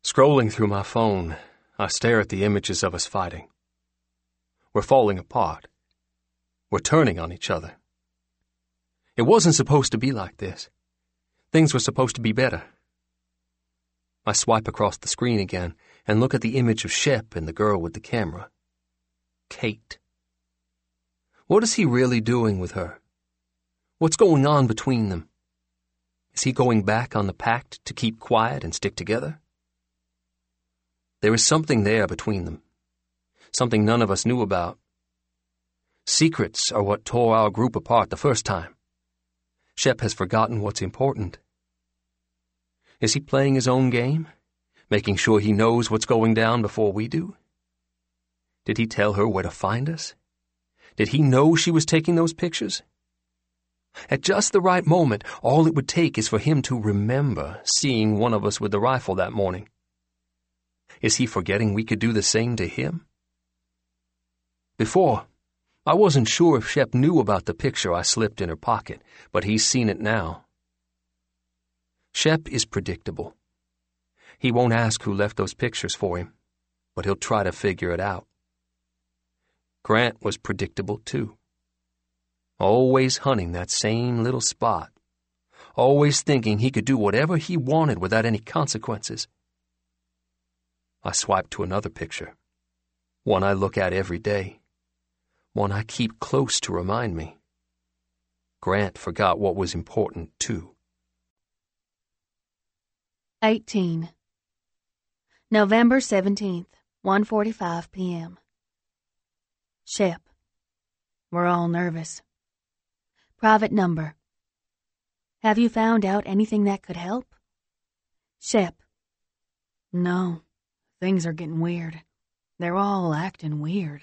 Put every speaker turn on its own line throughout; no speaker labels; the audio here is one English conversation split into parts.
Scrolling through my phone, I stare at the images of us fighting. We're falling apart. We're turning on each other. It wasn't supposed to be like this. Things were supposed to be better. I swipe across the screen again and look at the image of Shep and the girl with the camera. Kate. What is he really doing with her? What's going on between them? Is he going back on the pact to keep quiet and stick together? There is something there between them. Something none of us knew about. Secrets are what tore our group apart the first time. Shep has forgotten what's important. Is he playing his own game? Making sure he knows what's going down before we do? Did he tell her where to find us? Did he know she was taking those pictures? At just the right moment, all it would take is for him to remember seeing one of us with the rifle that morning. Is he forgetting we could do the same to him? Before, I wasn't sure if Shep knew about the picture I slipped in her pocket, but he's seen it now. Shep is predictable. He won't ask who left those pictures for him, but he'll try to figure it out. Grant was predictable too. Always hunting that same little spot. Always thinking he could do whatever he wanted without any consequences. I swipe to another picture. One I look at every day. One I keep close to remind me. Grant forgot what was important too.
18. November 17th, 1:45 p.m. Shep. We're all nervous. Private number. Have you found out anything that could help? Shep. No. Things are getting weird. They're all acting weird.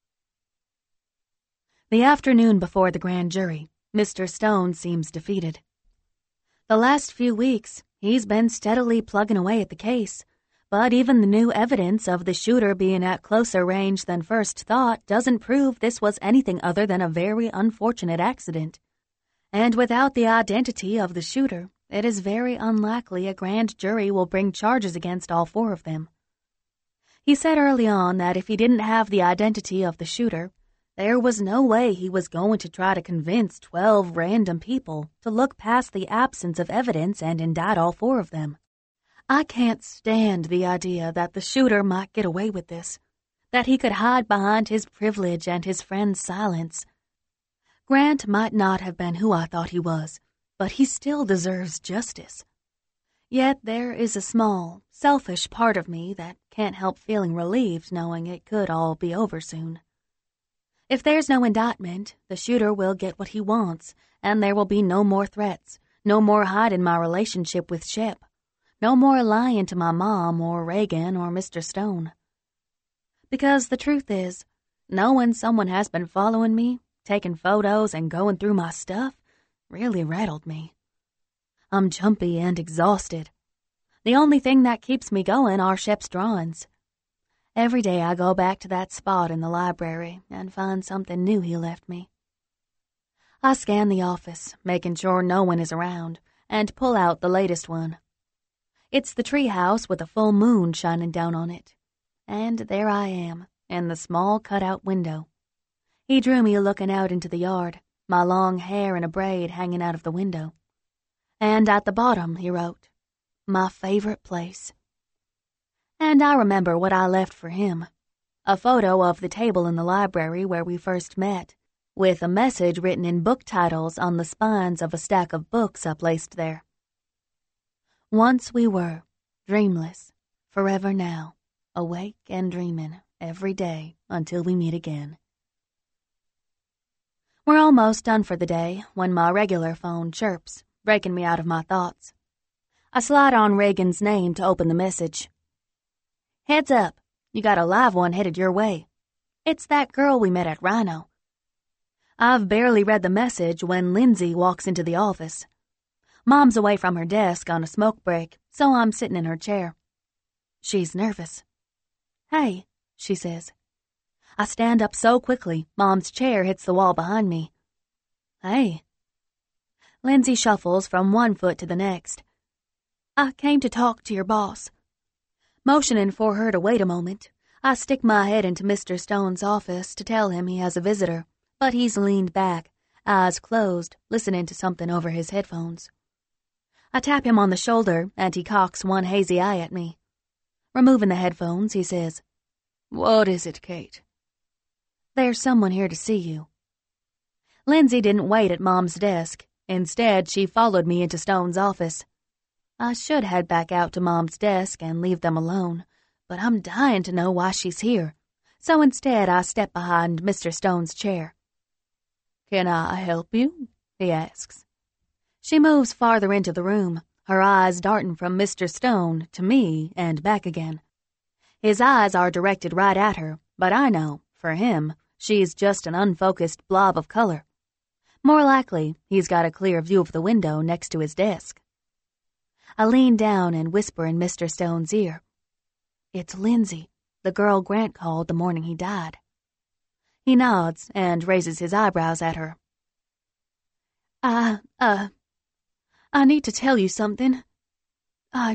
The afternoon before the grand jury, Mr. Stone seems defeated. The last few weeks, he's been steadily plugging away at the case, but even the new evidence of the shooter being at closer range than first thought doesn't prove this was anything other than a very unfortunate accident. And without the identity of the shooter, it is very unlikely a grand jury will bring charges against all four of them. He said early on that if he didn't have the identity of the shooter, there was no way he was going to try to convince 12 random people to look past the absence of evidence and indict all four of them. I can't stand the idea that the shooter might get away with this, that he could hide behind his privilege and his friend's silence. Grant might not have been who I thought he was, but he still deserves justice. Yet there is a small, selfish part of me that can't help feeling relieved knowing it could all be over soon. If there's no indictment, the shooter will get what he wants, and there will be no more threats, no more hiding my relationship with Shep, no more lying to my mom or Reagan or Mr. Stone. Because the truth is, knowing someone has been following me, taking photos and going through my stuff, really rattled me. I'm jumpy and exhausted. The only thing that keeps me going are Shep's drawings. Every day I go back to that spot in the library and find something new he left me. I scan the office, making sure no one is around, and pull out the latest one. It's the treehouse with a full moon shining down on it. And there I am, in the small cutout window. He drew me looking out into the yard, my long hair in a braid hanging out of the window. And at the bottom he wrote, "My favorite place." And I remember what I left for him. A photo of the table in the library where we first met, with a message written in book titles on the spines of a stack of books I placed there. Once we were, dreamless, forever now, awake and dreaming every day until we meet again. We're almost done for the day when my regular phone chirps, breaking me out of my thoughts. I slide on Reagan's name to open the message. "Heads up, you got a live one headed your way. It's that girl we met at Rhino." I've barely read the message when Lindsay walks into the office. Mom's away from her desk on a smoke break, so I'm sitting in her chair. She's nervous. "Hey," she says. I stand up so quickly, Mom's chair hits the wall behind me. "Hey." Lindsay shuffles from one foot to the next. "I came to talk to your boss." Motioning for her to wait a moment, I stick my head into Mr. Stone's office to tell him he has a visitor, but he's leaned back, eyes closed, listening to something over his headphones. I tap him on the shoulder, and he cocks one hazy eye at me. Removing the headphones, he says,
"What is it, Kate?"
"There's someone here to see you." Lindsay didn't wait at Mom's desk. Instead, she followed me into Stone's office. I should head back out to Mom's desk and leave them alone, but I'm dying to know why she's here. So instead, I step behind Mr. Stone's chair.
"Can I help you?"
he asks. She moves farther into the room, her eyes darting from Mr. Stone to me and back again. His eyes are directed right at her, but I know, for him, she's just an unfocused blob of color. More likely, he's got a clear view of the window next to his desk. I lean down and whisper in Mr. Stone's ear. "It's Lindsay, the girl Grant called the morning he died." He nods and raises his eyebrows at her. I need to tell you something. I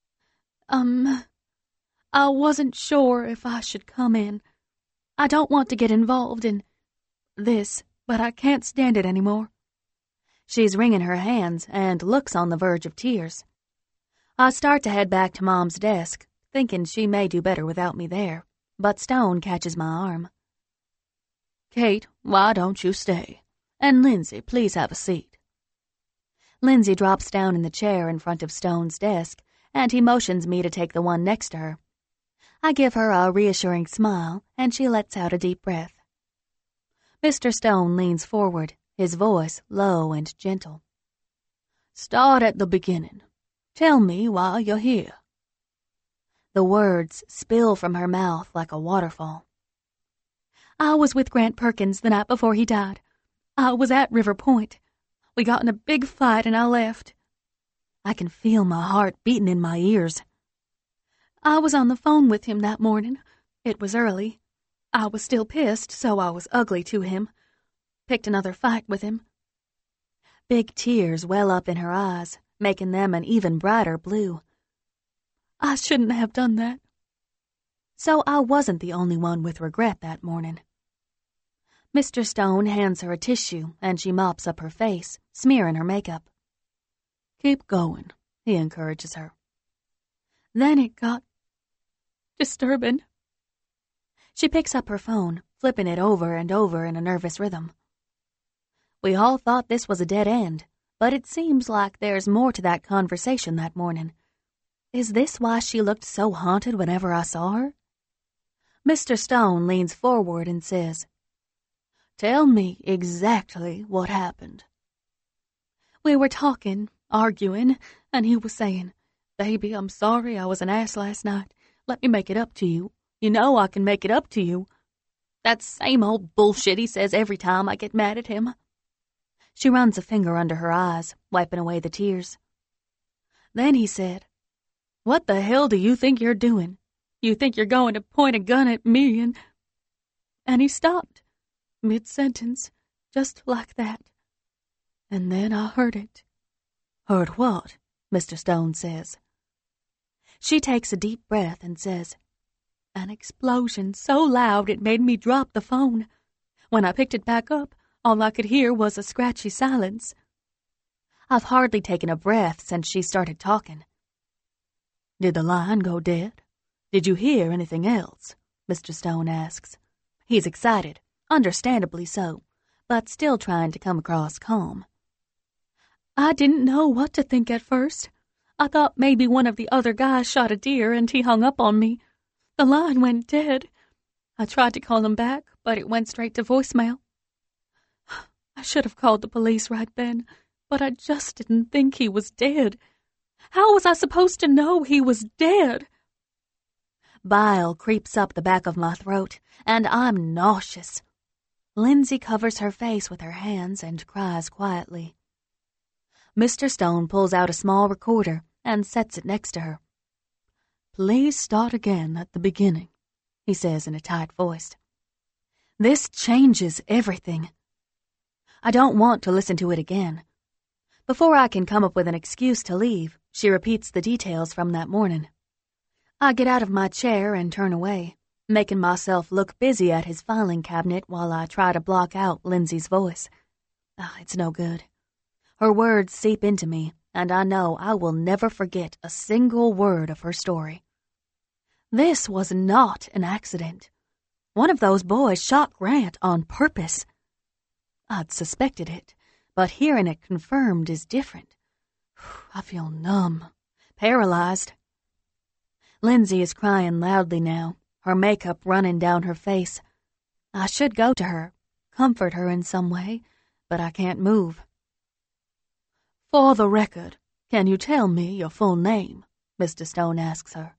wasn't sure if I should come in. I don't want to get involved in this, but I can't stand it anymore." She's wringing her hands and looks on the verge of tears. I start to head back to Mom's desk, thinking she may do better without me there, but Stone catches my arm.
"Kate, why don't you stay? And Lindsay, please have a seat."
Lindsay drops down in the chair in front of Stone's desk, and he motions me to take the one next to her. I give her a reassuring smile, and she lets out a deep breath. Mr. Stone leans forward, his voice low and gentle.
"Start at the beginning. Tell me why you're here."
The words spill from her mouth like a waterfall. "I was with Grant Perkins the night before he died. I was at River Point. We got in a big fight and I left. I can feel my heart beating in my ears. I was on the phone with him that morning. It was early. I was still pissed, so I was ugly to him. Picked another fight with him." Big tears well up in her eyes, making them an even brighter blue. "I shouldn't have done that." So I wasn't the only one with regret that morning. Mr. Stone hands her a tissue, and she mops up her face, smearing her makeup.
"Keep going," he encourages her.
"Then it got disturbing." She picks up her phone, flipping it over and over in a nervous rhythm. We all thought this was a dead end, but it seems like there's more to that conversation that morning. Is this why she looked so haunted whenever I saw her? Mr. Stone leans forward and says,
"Tell me exactly what happened."
"We were talking, arguing, and he was saying, 'Baby, I'm sorry I was an ass last night. Let me make it up to you. You know I can make it up to you.' That same old bullshit he says every time I get mad at him." She runs a finger under her eyes, wiping away the tears. "Then he said, 'What the hell do you think you're doing? You think you're going to point a gun at me and he stopped, mid-sentence, just like that. And then I heard it."
"Heard what?" Mr. Stone says.
She takes a deep breath and says, "An explosion so loud it made me drop the phone. When I picked it back up, all I could hear was a scratchy silence." I've hardly taken a breath since she started talking.
"Did the line go dead? Did you hear anything else?" Mr. Stone asks.
He's excited, understandably so, but still trying to come across calm. "I didn't know what to think at first. I thought maybe one of the other guys shot a deer and he hung up on me. The line went dead. I tried to call him back, but it went straight to voicemail. I should have called the police right then, but I just didn't think he was dead. How was I supposed to know he was dead?" Bile creeps up the back of my throat, and I'm nauseous. Lindsay covers her face with her hands and cries quietly. Mr. Stone pulls out a small recorder and sets it next to her.
"Please start again at the beginning," he says in a tight voice.
This changes everything. I don't want to listen to it again. Before I can come up with an excuse to leave, she repeats the details from that morning. I get out of my chair and turn away, making myself look busy at his filing cabinet while I try to block out Lindsay's voice. It's no good. Her words seep into me, and I know I will never forget a single word of her story. This was not an accident. One of those boys shot Grant on purpose. I'd suspected it, but hearing it confirmed is different. I feel numb, paralyzed. Lindsay is crying loudly now, her makeup running down her face. I should go to her, comfort her in some way, but I can't move.
For the record, can you tell me your full name? Mr. Stone asks her.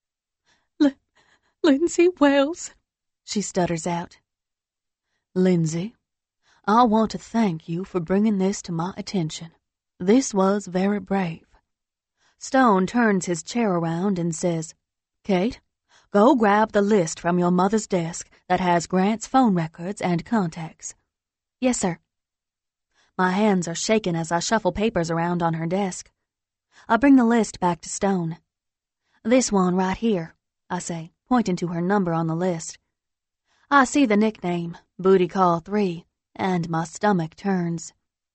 Lindsay Wells, she stutters out.
Lindsay, I want to thank you for bringing this to my attention. This was very brave.
Stone turns his chair around and says,
Kate, go grab the list from your mother's desk that has Grant's phone records and contacts.
Yes, sir. My hands are shaking as I shuffle papers around on her desk. I bring the list back to Stone. This one right here, I say, pointing to her number on the list. I see the nickname, Booty Call 3, and my stomach turns.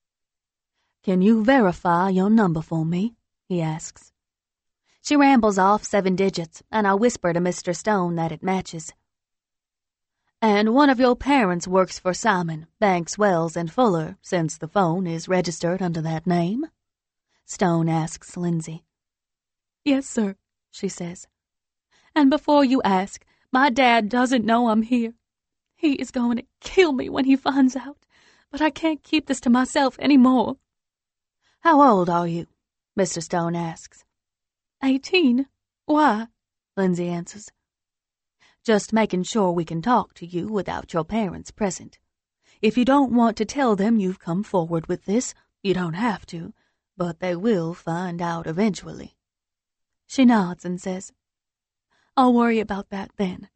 Can you verify your number for me? He asks.
She rambles off 7 digits, and I whisper to Mr. Stone that it matches.
And one of your parents works for Simon, Banks, Wells, and Fuller, since the phone is registered under that name?
Stone asks Lindsay.
Yes, sir, she says. And before you ask, my dad doesn't know I'm here. He is going to kill me when he finds out, but I can't keep this to myself anymore.
How old are you? Mr. Stone asks.
18. Why?
Lindsay answers. Just making sure we can talk to you without your parents present.
If you don't want to tell them you've come forward with this, you don't have to, but they will find out eventually.
She nods and says,
I'll worry about that then.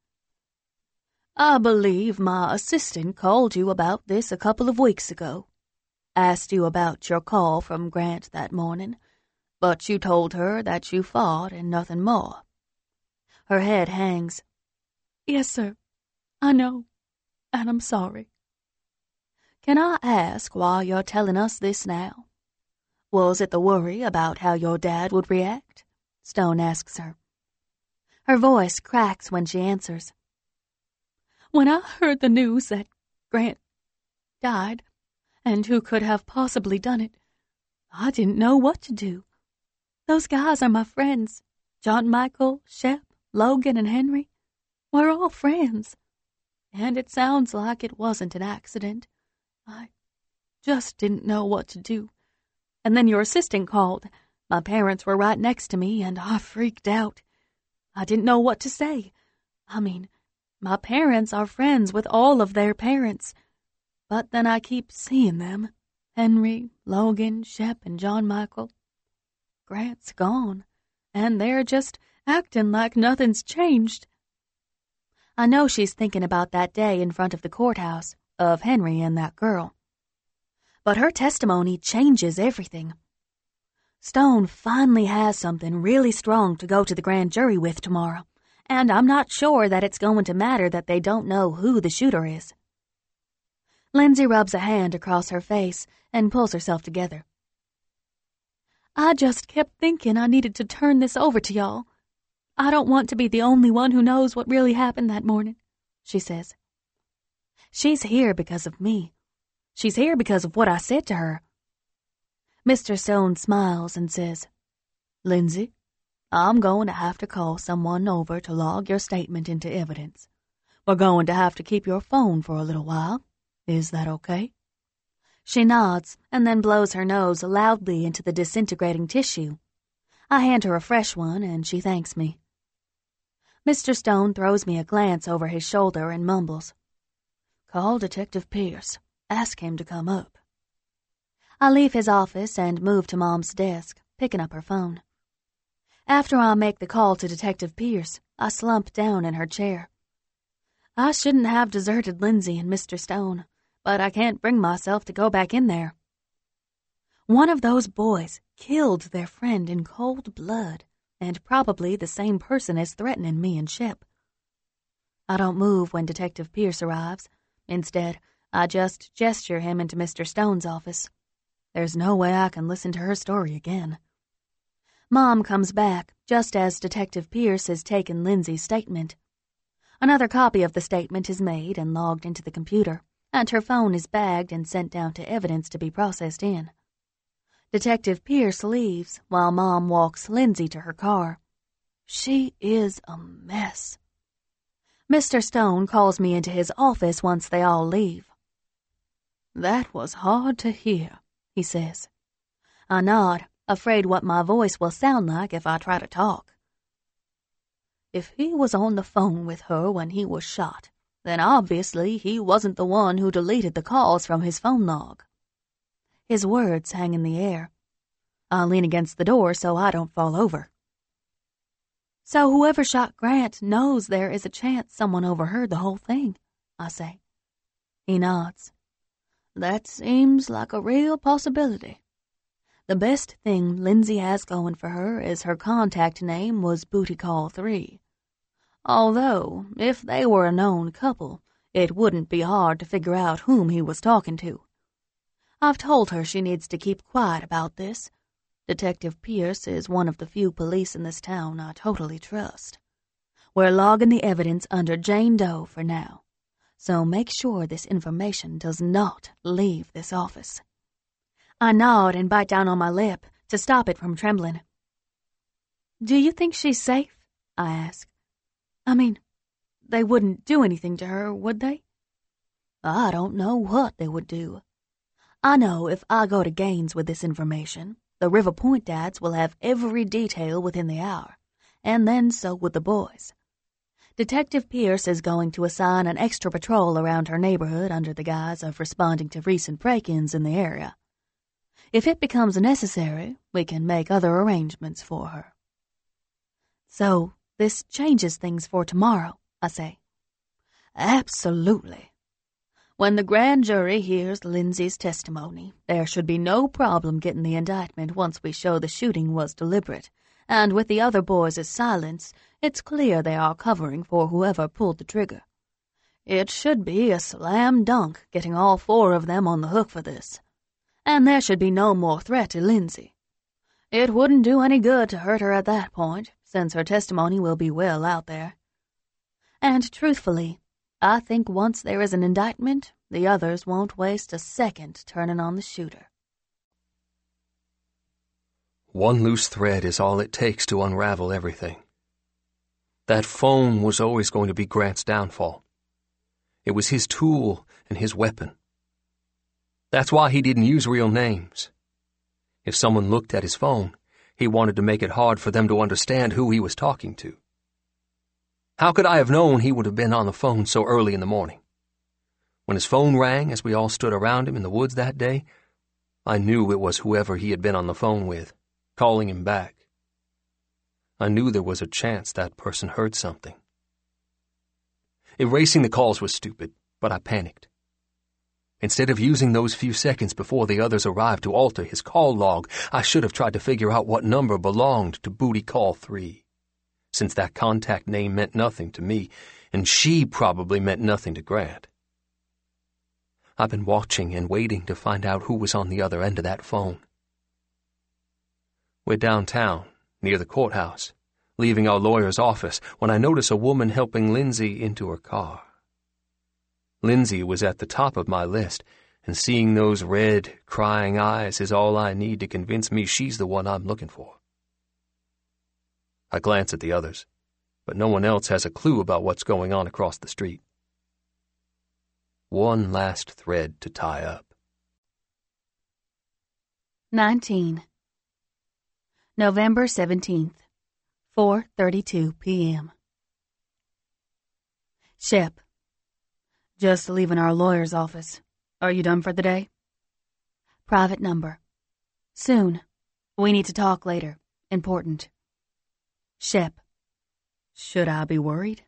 I believe my assistant called you about this a couple of weeks ago. Asked you about your call from Grant that morning, but you told her that you fought and nothing more.
Her head hangs.
Yes, sir. I know, and I'm sorry. Can I ask why you're telling us this now? Was it the worry about how your dad would react?
Stone asks her. Her voice cracks when she answers.
When I heard the news that Grant died, and who could have possibly done it, I didn't know what to do. Those guys are my friends. John Michael, Shep, Logan, and Henry. We're all friends. And it sounds like it wasn't an accident. I just didn't know what to do. And then your assistant called. My parents were right next to me, and I freaked out. I didn't know what to say. I mean, my parents are friends with all of their parents. But then I keep seeing them. Henry, Logan, Shep, and John Michael. Grant's gone, and they're just acting like nothing's changed.
I know she's thinking about that day in front of the courthouse, of Henry and that girl. But her testimony changes everything. Stone finally has something really strong to go to the grand jury with tomorrow, and I'm not sure that it's going to matter that they don't know who the shooter is. Lindsay rubs a hand across her face and pulls herself together.
I just kept thinking I needed to turn this over to y'all. I don't want to be the only one who knows what really happened that morning, she says.
She's here because of me. She's here because of what I said to her. Mr. Stone smiles and says,
Lindsay, I'm going to have to call someone over to log your statement into evidence. We're going to have to keep your phone for a little while. Is that okay?
She nods and then blows her nose loudly into the disintegrating tissue. I hand her a fresh one and she thanks me. Mr. Stone throws me a glance over his shoulder and mumbles,
Call Detective Pierce. Ask him to come up.
I leave his office and move to Mom's desk, picking up her phone. After I make the call to Detective Pierce, I slump down in her chair. I shouldn't have deserted Lindsay and Mr. Stone, but I can't bring myself to go back in there. One of those boys killed their friend in cold blood, and probably the same person as threatening me and Shep. I don't move when Detective Pierce arrives. Instead, I just gesture him into Mr. Stone's office. There's no way I can listen to her story again. Mom comes back just as Detective Pierce has taken Lindsay's statement. Another copy of the statement is made and logged into the computer, and her phone is bagged and sent down to evidence to be processed in. Detective Pierce leaves while Mom walks Lindsay to her car. She is a mess. Mr. Stone calls me into his office once they all leave. "That was hard to hear," he says. I nod, afraid what my voice will sound like if I try to talk. "If he was on the phone with her when he was shot, then obviously he wasn't the one who deleted the calls from his phone log." His words hang in the air. I lean against the door so I don't fall over. "So whoever shot Grant knows there is a chance someone overheard the whole thing," I say. He nods. "That seems like a real possibility. The best thing Lindsay has going for her is her contact name was Booty Call 3. Although, if they were a known couple, it wouldn't be hard to figure out whom he was talking to. I've told her she needs to keep quiet about this. Detective Pierce is one of the few police in this town I totally trust. We're logging the evidence under Jane Doe for now, so make sure this information does not leave this office." I nod and bite down on my lip to stop it from trembling. "Do you think she's safe?" I ask. "I mean, they wouldn't do anything to her, would they?" "I don't know what they would do. I know if I go to Gaines with this information, the River Point dads will have every detail within the hour, and then so would the boys. Detective Pierce is going to assign an extra patrol around her neighborhood under the guise of responding to recent break-ins in the area. If it becomes necessary, we can make other arrangements for her." "So this changes things for tomorrow," I say. "Absolutely. When the grand jury hears Lindsay's testimony, there should be no problem getting the indictment once we show the shooting was deliberate, and with the other boys' silence, it's clear they are covering for whoever pulled the trigger. It should be a slam dunk getting all 4 of them on the hook for this. And there should be no more threat to Lindsay. It wouldn't do any good to hurt her at that point, since her testimony will be well out there. And truthfully, I think once there is an indictment, the others won't waste a second turning on the shooter."
One loose thread is all it takes to unravel everything. That phone was always going to be Grant's downfall. It was his tool and his weapon. That's why he didn't use real names. If someone looked at his phone, he wanted to make it hard for them to understand who he was talking to. How could I have known he would have been on the phone so early in the morning? When his phone rang as we all stood around him in the woods that day, I knew it was whoever he had been on the phone with, calling him back. I knew there was a chance that person heard something. Erasing the calls was stupid, but I panicked. Instead of using those few seconds before the others arrived to alter his call log, I should have tried to figure out what number belonged to Booty Call 3. Since that contact name meant nothing to me, and she probably meant nothing to Grant. I've been watching and waiting to find out who was on the other end of that phone. We're downtown, near the courthouse, leaving our lawyer's office, when I notice a woman helping Lindsay into her car. Lindsay was at the top of my list, and seeing those red, crying eyes is all I need to convince me she's the one I'm looking for. I glance at the others, but no one else has a clue about what's going on across the street. One last thread to tie up.
19. November 17th, 4:32 p.m. Shep. Just leaving our lawyer's office. Are you done for the day? Private number. Soon. We need to talk later. Important. Shep. Should I be worried?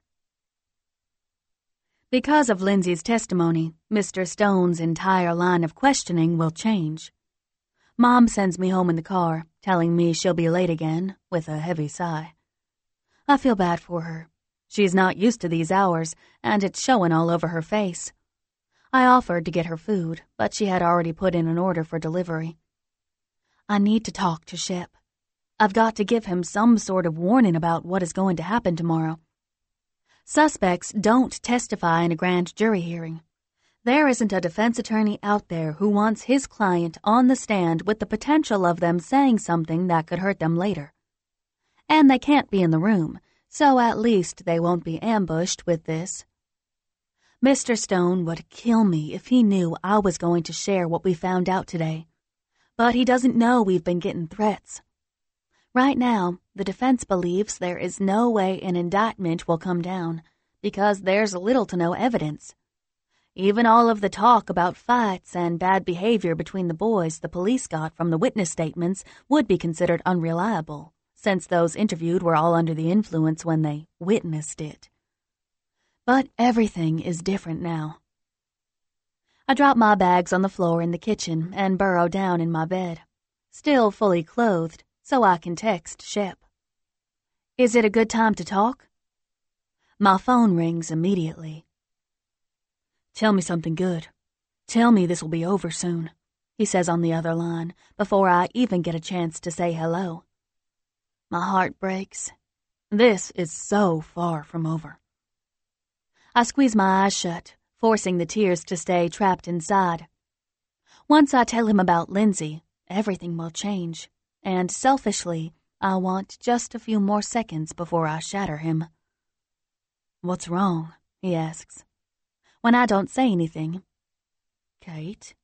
Because of Lindsay's testimony, Mr. Stone's entire line of questioning will change. Mom sends me home in the car, telling me she'll be late again, with a heavy sigh. I feel bad for her. She's not used to these hours, and it's showing all over her face. I offered to get her food, but she had already put in an order for delivery. I need to talk to Shep. I've got to give him some sort of warning about what is going to happen tomorrow. Suspects don't testify in a grand jury hearing. There isn't a defense attorney out there who wants his client on the stand with the potential of them saying something that could hurt them later. And they can't be in the room, so at least they won't be ambushed with this. Mr. Stone would kill me if he knew I was going to share what we found out today. But he doesn't know we've been getting threats. Right now, the defense believes there is no way an indictment will come down because there's little to no evidence. Even all of the talk about fights and bad behavior between the boys the police got from the witness statements would be considered unreliable, since those interviewed were all under the influence when they witnessed it. But everything is different now. I drop my bags on the floor in the kitchen and burrow down in my bed, still fully clothed, so I can text Shep. Is it a good time to talk? My phone rings immediately. Tell me something good. Tell me this will be over soon, he says on the other line, before I even get a chance to say hello. My heart breaks. This is so far from over. I squeeze my eyes shut, forcing the tears to stay trapped inside. Once I tell him about Lindsay, everything will change, and selfishly, I want just a few more seconds before I shatter him. What's wrong? He asks. When I don't say anything. Kate?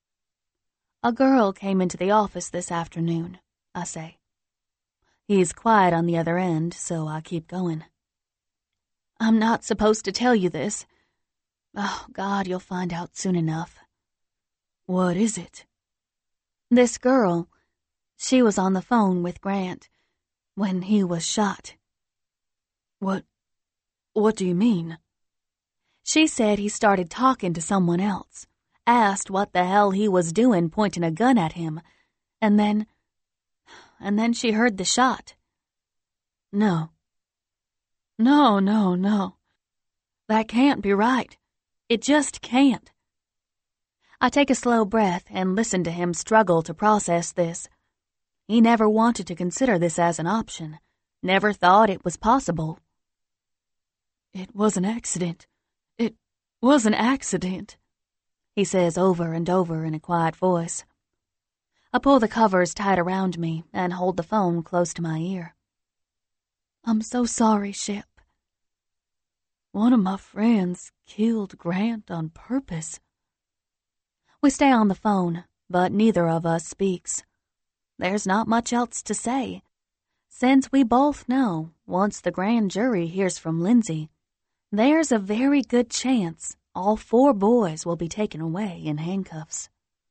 A girl came into the office this afternoon, I say. He's quiet on the other end, so I keep going. I'm not supposed to tell you this. Oh, God, you'll find out soon enough. What is it? This girl, she was on the phone with Grant when he was shot. What do you mean? She said he started talking to someone else, asked what the hell he was doing pointing a gun at him, and then she heard the shot. No. That can't be right. It just can't. I take a slow breath and listen to him struggle to process this. He never wanted to consider this as an option, never thought it was possible. It was an accident. It was an accident, he says over and over in a quiet voice. I pull the covers tight around me and hold the phone close to my ear. I'm so sorry, Shep. One of my friends killed Grant on purpose. We stay on the phone, but neither of us speaks. There's not much else to say, since we both know once the grand jury hears from Lindsay, there's a very good chance all 4 boys will be taken away in handcuffs.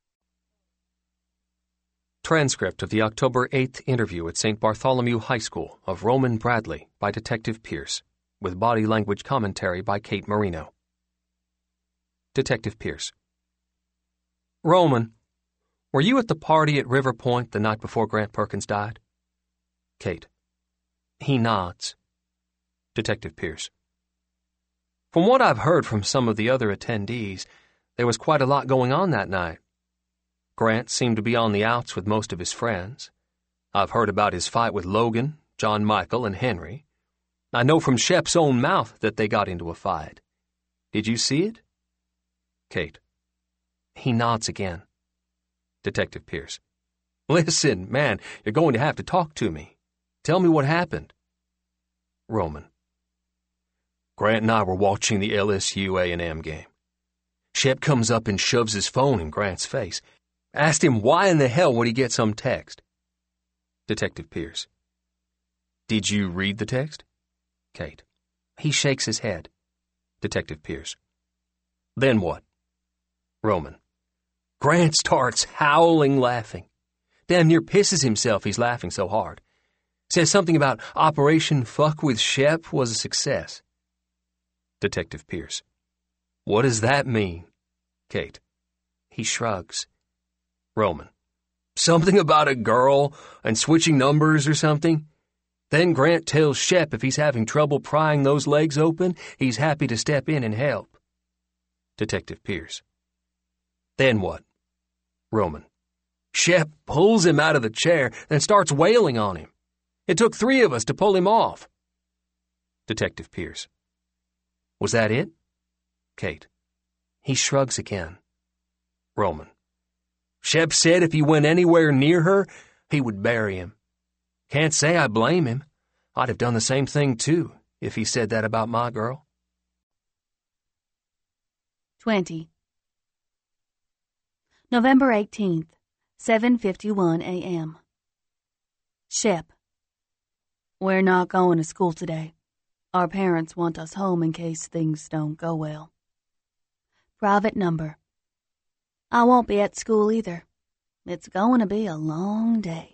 Transcript of the October 8th interview at St. Bartholomew High School of Roman Bradley by Detective Pierce, with body language commentary by Kate Marino. Detective Pierce. Roman, were you at the party at River Point the night before Grant Perkins died? Kate. He nods. Detective Pierce. From what I've heard from some of the other attendees, there was quite a lot going on that night. Grant seemed to be on the outs with most of his friends. I've heard about his fight with Logan, John Michael, and Henry. I know from Shep's own mouth that they got into a fight. Did you see it? Kate. He nods again. Detective Pierce. Listen, man, you're going to have to talk to me. Tell me what happened. Roman. Grant and I were watching the LSU A&M game. Shep comes up and shoves his phone in Grant's face. Asked him why in the hell would he get some text. Detective Pierce. Did you read the text? Kate. He shakes his head. Detective Pierce. Then what? Roman. Grant starts howling laughing. Damn near pisses himself, he's laughing so hard. Says something about Operation Fuck with Shep was a success. Detective Pierce. What does that mean? Kate. He shrugs. Roman. Something about a girl and switching numbers or something. Then Grant tells Shep if he's having trouble prying those legs open, he's happy to step in and help. Detective Pierce. Then what? Roman. Shep pulls him out of the chair and starts wailing on him. It took 3 of us to pull him off. Detective Pierce. Was that it? Kate. He shrugs again. Roman. Shep said if he went anywhere near her, he would bury him. Can't say I blame him. I'd have done the same thing, too, if he said that about my girl.
20. November 18th, 7:51 a.m. Shep. We're not going to school today. Our parents want us home in case things don't go well. Private number. I won't be at school either. It's going to be a long day.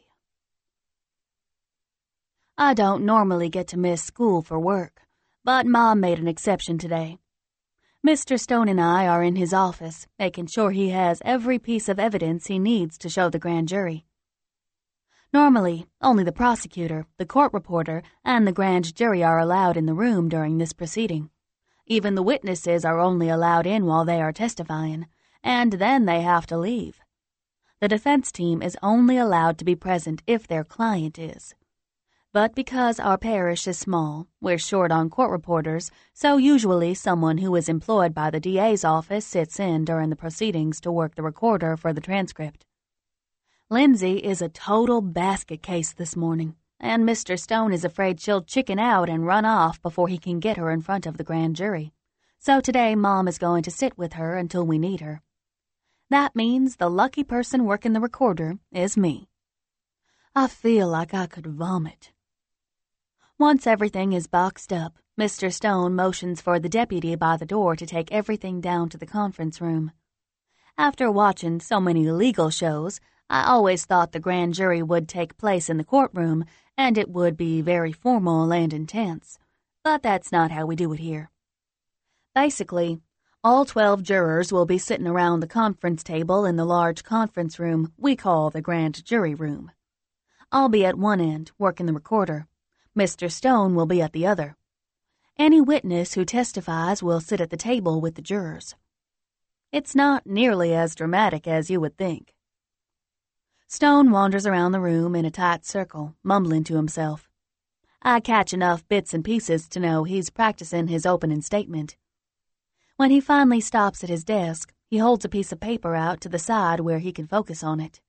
I don't normally get to miss school for work, but Mom made an exception today. Mr. Stone and I are in his office, making sure he has every piece of evidence he needs to show the grand jury. Normally, only the prosecutor, the court reporter, and the grand jury are allowed in the room during this proceeding. Even the witnesses are only allowed in while they are testifying, and then they have to leave. The defense team is only allowed to be present if their client is. But because our parish is small, we're short on court reporters, so usually someone who is employed by the DA's office sits in during the proceedings to work the recorder for the transcript. Lindsay is a total basket case this morning, and Mr. Stone is afraid she'll chicken out and run off before he can get her in front of the grand jury. So today Mom is going to sit with her until we need her. That means the lucky person working the recorder is me. I feel like I could vomit. Once everything is boxed up, Mr. Stone motions for the deputy by the door to take everything down to the conference room. After watching so many legal shows, I always thought the grand jury would take place in the courtroom and it would be very formal and intense. But that's not how we do it here. Basically, all 12 jurors will be sitting around the conference table in the large conference room we call the grand jury room. I'll be at one end, working the recorder. Mr. Stone will be at the other. Any witness who testifies will sit at the table with the jurors. It's not nearly as dramatic as you would think. Stone wanders around the room in a tight circle, mumbling to himself. I catch enough bits and pieces to know he's practicing his opening statement. When he finally stops at his desk, he holds a piece of paper out to the side where he can focus on it.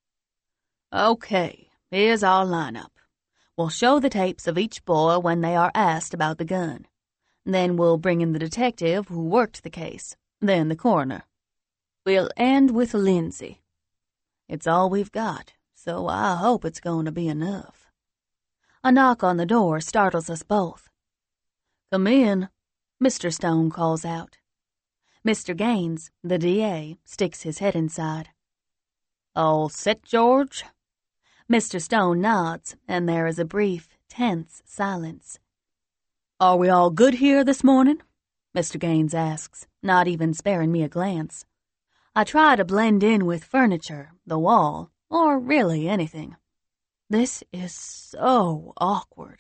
Okay, here's our lineup. We'll show the tapes of each boy when they are asked about the gun. Then we'll bring in the detective who worked the case, then the coroner. We'll end with Lindsay. It's all we've got, so I hope it's going to be enough. A knock on the door startles us both. Come in, Mr. Stone calls out. Mr. Gaines, the DA, sticks his head inside. All set, George? Mr. Stone nods, and there is a brief, tense silence. Are we all good here this morning? Mr. Gaines asks, not even sparing me a glance. I try to blend in with furniture, the wall, or really anything. This is so awkward.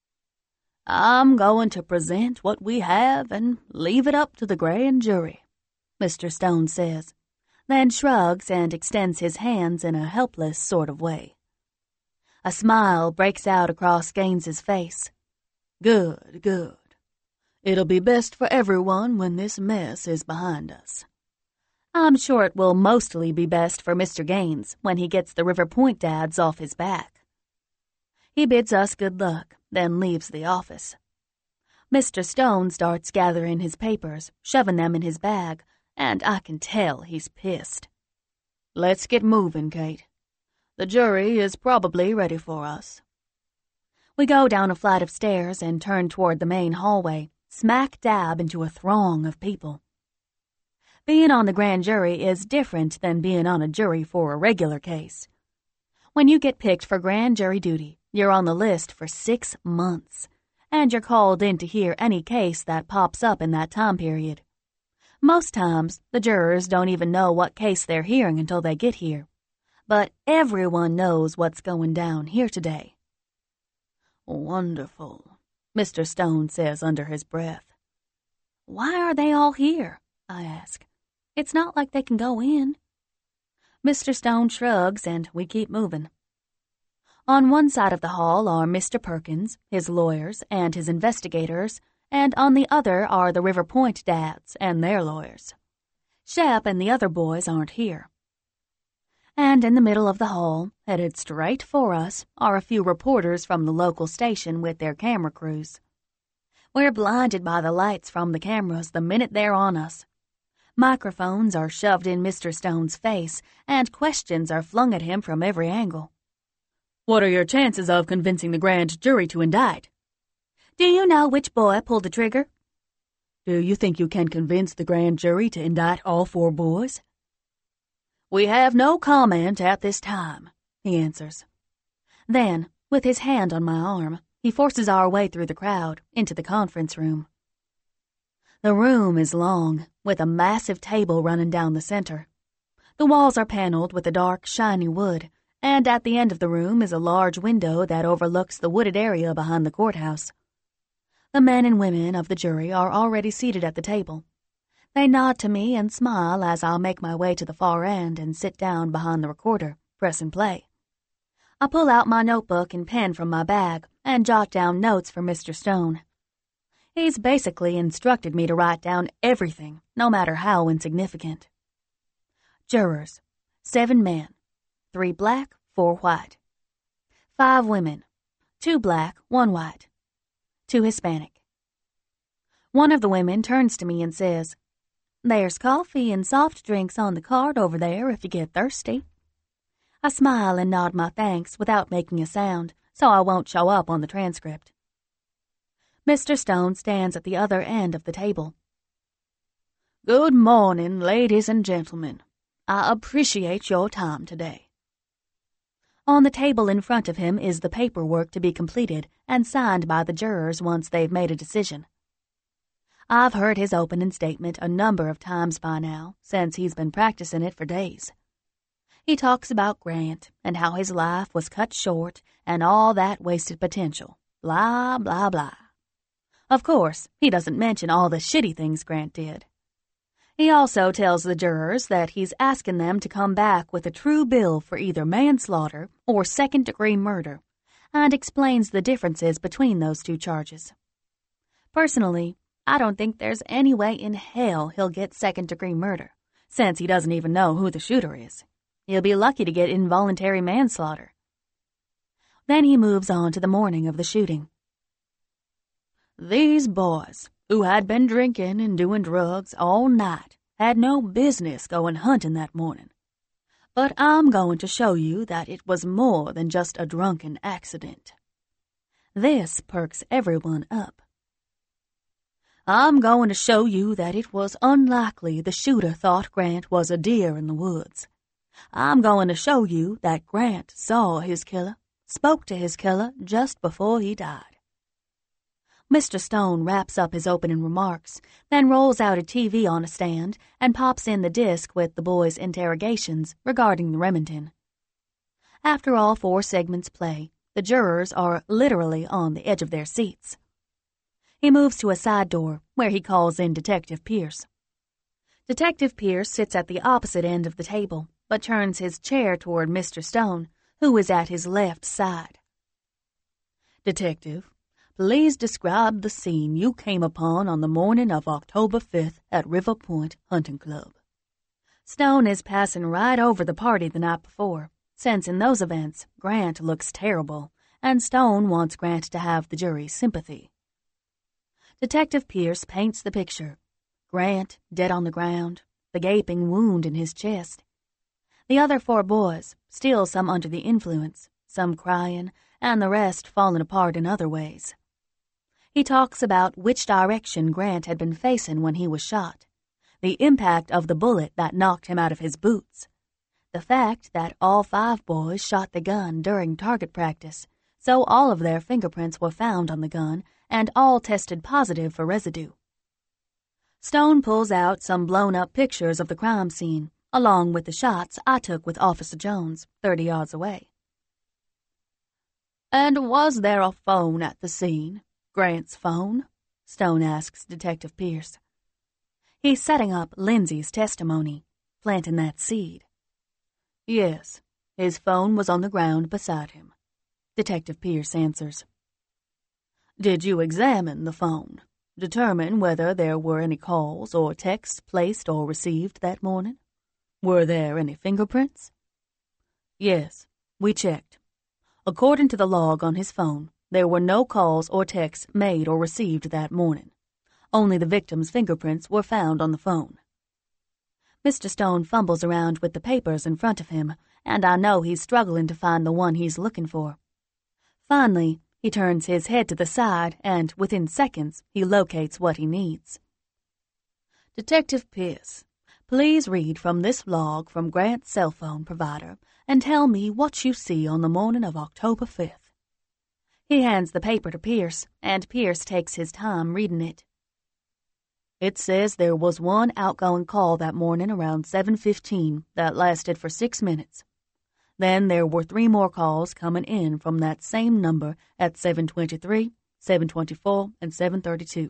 I'm going to present what we have and leave it up to the grand jury, Mr. Stone says, then shrugs and extends his hands in a helpless sort of way. A smile breaks out across Gaines's face. Good, good. It'll be best for everyone when this mess is behind us. I'm sure it will mostly be best for Mr. Gaines when he gets the River Point dads off his back. He bids us good luck, then leaves the office. Mr. Stone starts gathering his papers, shoving them in his bag, and I can tell he's pissed. Let's get moving, Kate. The jury is probably ready for us. We go down a flight of stairs and turn toward the main hallway, smack dab into a throng of people. Being on the grand jury is different than being on a jury for a regular case. When you get picked for grand jury duty, you're on the list for 6 months, and you're called in to hear any case that pops up in that time period. Most times, the jurors don't even know what case they're hearing until they get here. but everyone knows what's going down here today."
"Wonderful," Mr. Stone says under his breath.
"Why are they all here?" I ask. "It's not like they can go in." Mr. Stone shrugs, and we keep moving. On one side of the hall are Mr. Perkins, his lawyers, and his investigators, and on the other are the River Point dads and their lawyers. Shep and the other boys aren't here. And in the middle of the hall, headed straight for us, are a few reporters from the local station with their camera crews. We're blinded by the lights from the cameras the minute they're on us. Microphones are shoved in Mr. Stone's face, and questions are flung at him from every angle.
"What are your chances of convincing the grand jury to indict?"
"Do you know which boy pulled the trigger?"
"Do you think you can convince the grand jury to indict all 4 boys?"
"We have no comment at this time," he answers. Then, with his hand on my arm, he forces our way through the crowd into the conference room. The room is long, with a massive table running down the center. The walls are paneled with a dark, shiny wood, and at the end of the room is a large window that overlooks the wooded area behind the courthouse. The men and women of the jury are already seated at the table. They nod to me and smile as I'll make my way to the far end and sit down behind the recorder, pressing play. I pull out my notebook and pen from my bag and jot down notes for Mr. Stone. He's basically instructed me to write down everything, no matter how insignificant. Jurors: 7 men, 3 black, 4 white. 5 women: 2 black, 1 white. 2 Hispanic. One of the women turns to me and says, "There's coffee and soft drinks on the cart over there if you get thirsty." I smile and nod my thanks without making a sound, so I won't show up on the transcript. Mr. Stone stands at the other end of the table.
"Good morning, ladies and gentlemen. I appreciate your time today."
On the table in front of him is the paperwork to be completed and signed by the jurors once they've made a decision. I've heard his opening statement a number of times by now, since he's been practicing it for days. He talks about Grant and how his life was cut short and all that wasted potential. Blah, blah, blah. Of course, he doesn't mention all the shitty things Grant did. He also tells the jurors that he's asking them to come back with a true bill for either manslaughter or second-degree murder, and explains the differences between those 2 charges. Personally, I don't think there's any way in hell he'll get second-degree murder, since he doesn't even know who the shooter is. He'll be lucky to get involuntary manslaughter. Then he moves on to the morning of the shooting.
"These boys, who had been drinking and doing drugs all night, had no business going hunting that morning. But I'm going to show you that it was more than just a drunken accident."
This perks everyone up.
"I'm going to show you that it was unlikely the shooter thought Grant was a deer in the woods. I'm going to show you that Grant saw his killer, spoke to his killer just before he died."
Mr. Stone wraps up his opening remarks, then rolls out a TV on a stand and pops in the disc with the boys' interrogations regarding the Remington. After all 4 segments play, the jurors are literally on the edge of their seats. He moves to a side door, where he calls in Detective Pierce. Detective Pierce sits at the opposite end of the table, but turns his chair toward Mr. Stone, who is at his left side.
"Detective, please describe the scene you came upon on the morning of October 5th at River Point Hunting Club."
Stone is passing right over the party the night before, since in those events, Grant looks terrible, and Stone wants Grant to have the jury's sympathy. Detective Pierce paints the picture. Grant, dead on the ground, the gaping wound in his chest. The other 4 boys, still some under the influence, some crying, and the rest falling apart in other ways. He talks about which direction Grant had been facing when he was shot, the impact of the bullet that knocked him out of his boots, the fact that all 5 boys shot the gun during target practice, so all of their fingerprints were found on the gun and all tested positive for residue. Stone pulls out some blown-up pictures of the crime scene along with the shots I took with Officer Jones 30 yards away.
"And was there a phone at the scene? Grant's phone?" Stone asks Detective Pierce.
He's setting up Lindsay's testimony, planting that seed.
"Yes, his phone was on the ground beside him," Detective Pierce answers. "Did you examine the phone? Determine whether there were any calls or texts placed or received that morning? Were there any fingerprints?" "Yes, we checked. According to the log on his phone, there were no calls or texts made or received that morning. Only the victim's fingerprints were found on the phone."
Mr. Stone fumbles around with the papers in front of him, and I know he's struggling to find the one he's looking for. Finally, he turns his head to the side, and within seconds, he locates what he needs.
"Detective Pierce, please read from this log from Grant's cell phone provider and tell me what you see on the morning of October 5th.
He hands the paper to Pierce, and Pierce takes his time reading it.
"It says there was one outgoing call that morning around 7:15 that lasted for 6 minutes. Then there were 3 more calls coming in from that same number at 7:23, 7:24, and 7:32.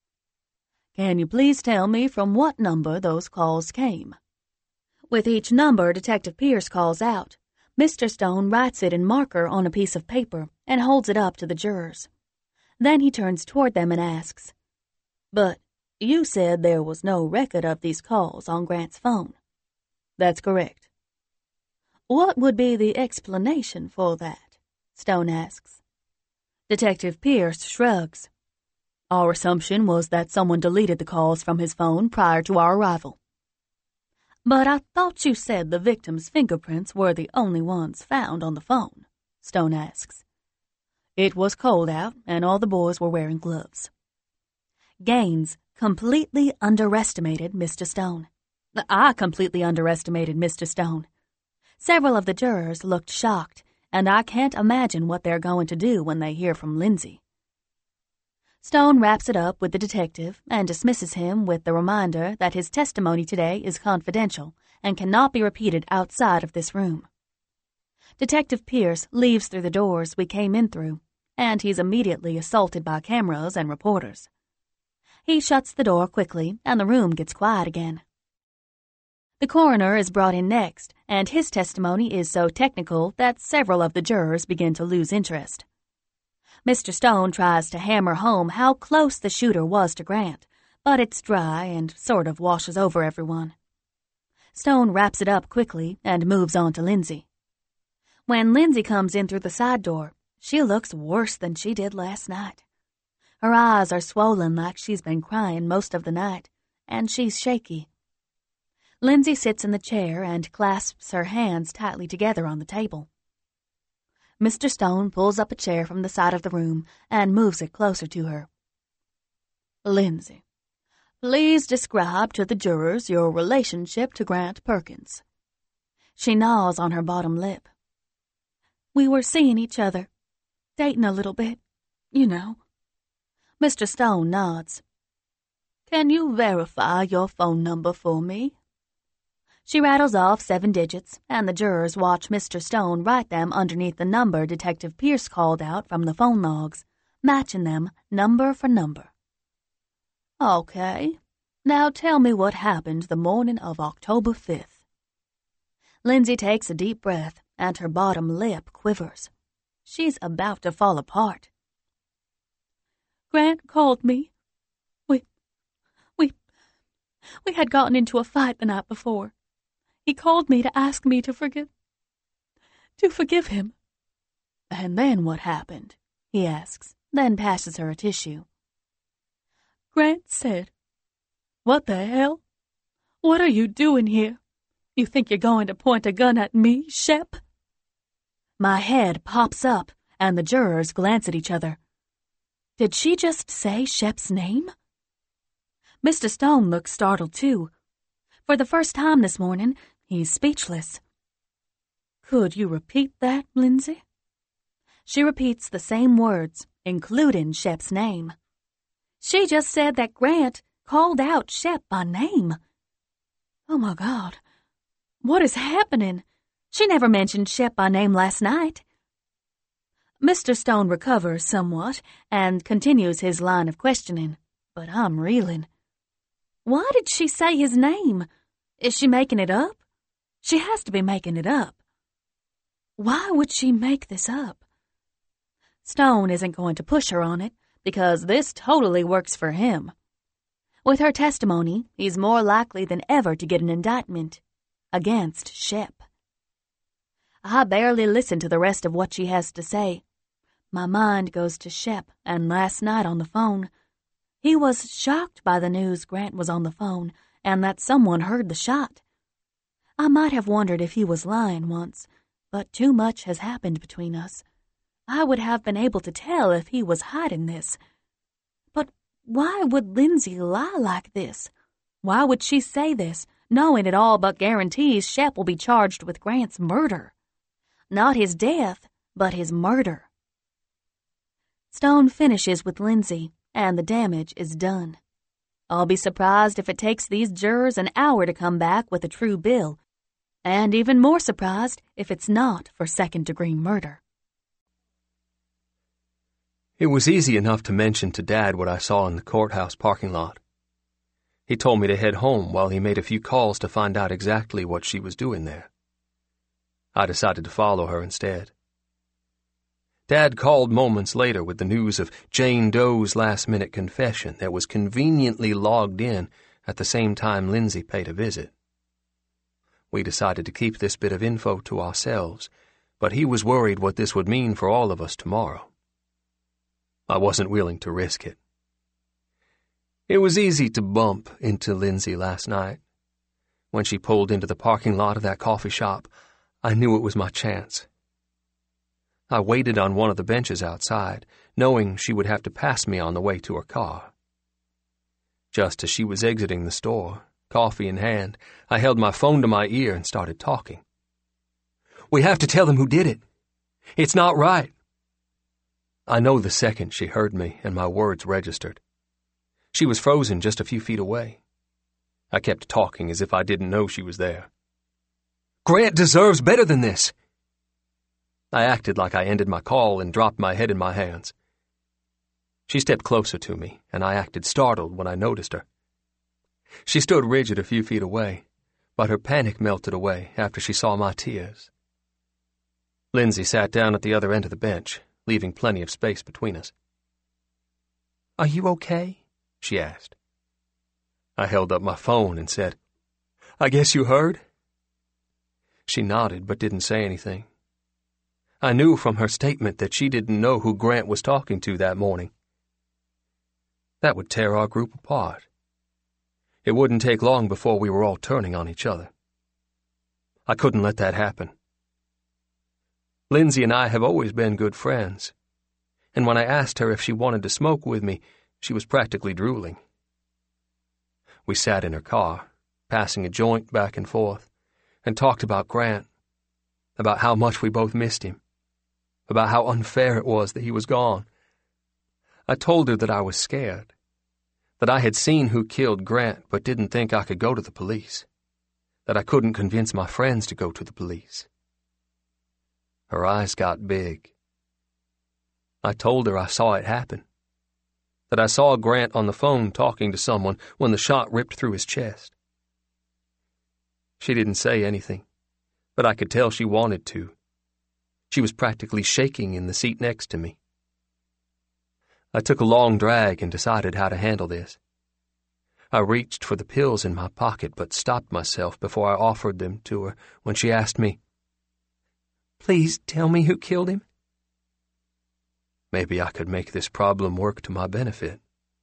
Can you please tell me from what number those calls came?"
With each number Detective Pierce calls out, Mr. Stone writes it in marker on a piece of paper and holds it up to the jurors. Then he turns toward them and asks,
"But you said there was no record of these calls on Grant's phone." "That's correct." "What would be the explanation for that?" Stone asks. Detective Pierce shrugs. "Our assumption was that someone deleted the calls from his phone prior to our arrival." "But I thought you said the victim's fingerprints were the only ones found on the phone," Stone asks. "It was cold out, and all the boys were wearing gloves."
Gaines completely underestimated Mr. Stone. I completely underestimated Mr. Stone. Several of the jurors looked shocked, and I can't imagine what they're going to do when they hear from Lindsay. Stone wraps it up with the detective and dismisses him with the reminder that his testimony today is confidential and cannot be repeated outside of this room. Detective Pierce leaves through the doors we came in through, and he's immediately assaulted by cameras and reporters. He shuts the door quickly, and the room gets quiet again. The coroner is brought in next, and his testimony is so technical that several of the jurors begin to lose interest. Mr. Stone tries to hammer home how close the shooter was to Grant, but it's dry and sort of washes over everyone. Stone wraps it up quickly and moves on to Lindsay. When Lindsay comes in through the side door, she looks worse than she did last night. Her eyes are swollen like she's been crying most of the night, and she's shaky. Lindsay sits in the chair and clasps her hands tightly together on the table. Mr. Stone pulls up a chair from the side of the room and moves it closer to her.
"Lindsay, please describe to the jurors your relationship to Grant Perkins."
She gnaws on her bottom lip. "We were seeing each other, dating a little bit, you know."
Mr. Stone nods. "Can you verify your phone number for me?"
She rattles off 7 digits, and the jurors watch Mr. Stone write them underneath the number Detective Pierce called out from the phone logs, matching them number for number.
"Okay. Now tell me what happened the morning of October 5th.
Lindsay takes a deep breath, and her bottom lip quivers. She's about to fall apart.
"Grant called me. We had gotten into a fight the night before. He called me to ask me to forgive him." "And then what happened?" he asks, then passes her a tissue. "Grant said, 'What the hell? What are you doing here? You think you're going to point a gun at me, Shep?'"
My head pops up, and the jurors glance at each other. Did she just say Shep's name? Mr. Stone looks startled, too. For the first time this morning, he's speechless.
"Could you repeat that, Lindsay?"
She repeats the same words, including Shep's name. She just said that Grant called out Shep by name.
"Oh, my God. What is happening? She never mentioned Shep by name last night. Mr. Stone recovers somewhat and continues his line of questioning, but I'm reeling. Why did she say his name? Is she making it up? She has to be making it up. Why would she make this up? Stone isn't going to push her on it, because this totally works for him. With her testimony, he's more likely than ever to get an indictment against Shep. I barely listen to the rest of what she has to say. My mind goes to Shep and last night on the phone. He was shocked by the news Grant was on the phone and that someone heard the shot. I might have wondered if he was lying once, but too much has happened between us. I would have been able to tell if he was hiding this. But why would Lindsay lie like this? Why would she say this, knowing it all but guarantees Shep will be charged with Grant's murder? Not his death, but his murder. Stone finishes with Lindsay, and the damage is done. I'll be surprised if it takes these jurors an hour to come back with a true bill, and even more surprised if it's not for second-degree murder.
It was easy enough to mention to Dad what I saw in the courthouse parking lot. He told me to head home while he made a few calls to find out exactly what she was doing there. I decided to follow her instead. Dad called moments later with the news of Jane Doe's last-minute confession that was conveniently logged in at the same time Lindsay paid a visit. We decided to keep this bit of info to ourselves, but he was worried what this would mean for all of us tomorrow. I wasn't willing to risk it. It was easy to bump into Lindsay last night. When she pulled into the parking lot of that coffee shop, I knew it was my chance. I waited on one of the benches outside, knowing she would have to pass me on the way to her car. Just as she was exiting the store, coffee in hand, I held my phone to my ear and started talking. "We have to tell them who did it. It's not right." I know the second she heard me and my words registered. She was frozen just a few feet away. I kept talking as if I didn't know she was there. "Grant deserves better than this." I acted like I ended my call and dropped my head in my hands. She stepped closer to me, and I acted startled when I noticed her. She stood rigid a few feet away, but her panic melted away after she saw my tears. Lindsay sat down at the other end of the bench, leaving plenty of space between us. "Are you okay?" she asked. I held up my phone and said, "I guess you heard?" She nodded but didn't say anything. I knew from her statement that she didn't know who Grant was talking to that morning. That would tear our group apart. It wouldn't take long before we were all turning on each other. I couldn't let that happen. Lindsay and I have always been good friends, and when I asked her if she wanted to smoke with me, she was practically drooling. We sat in her car, passing a joint back and forth, and talked about Grant, about how much we both missed him, about how unfair it was that he was gone. I told her that I was scared, that I had seen who killed Grant but didn't think I could go to the police, that I couldn't convince my friends to go to the police. Her eyes got big. I told her I saw it happen, that I saw Grant on the phone talking to someone when the shot ripped through his chest. She didn't say anything, but I could tell she wanted to. She was practically shaking in the seat next to me. I took a long drag and decided how to handle this. I reached for the pills in my pocket but stopped myself before I offered them to her when she asked me, "Please tell me who killed him." Maybe I could make this problem work to my benefit.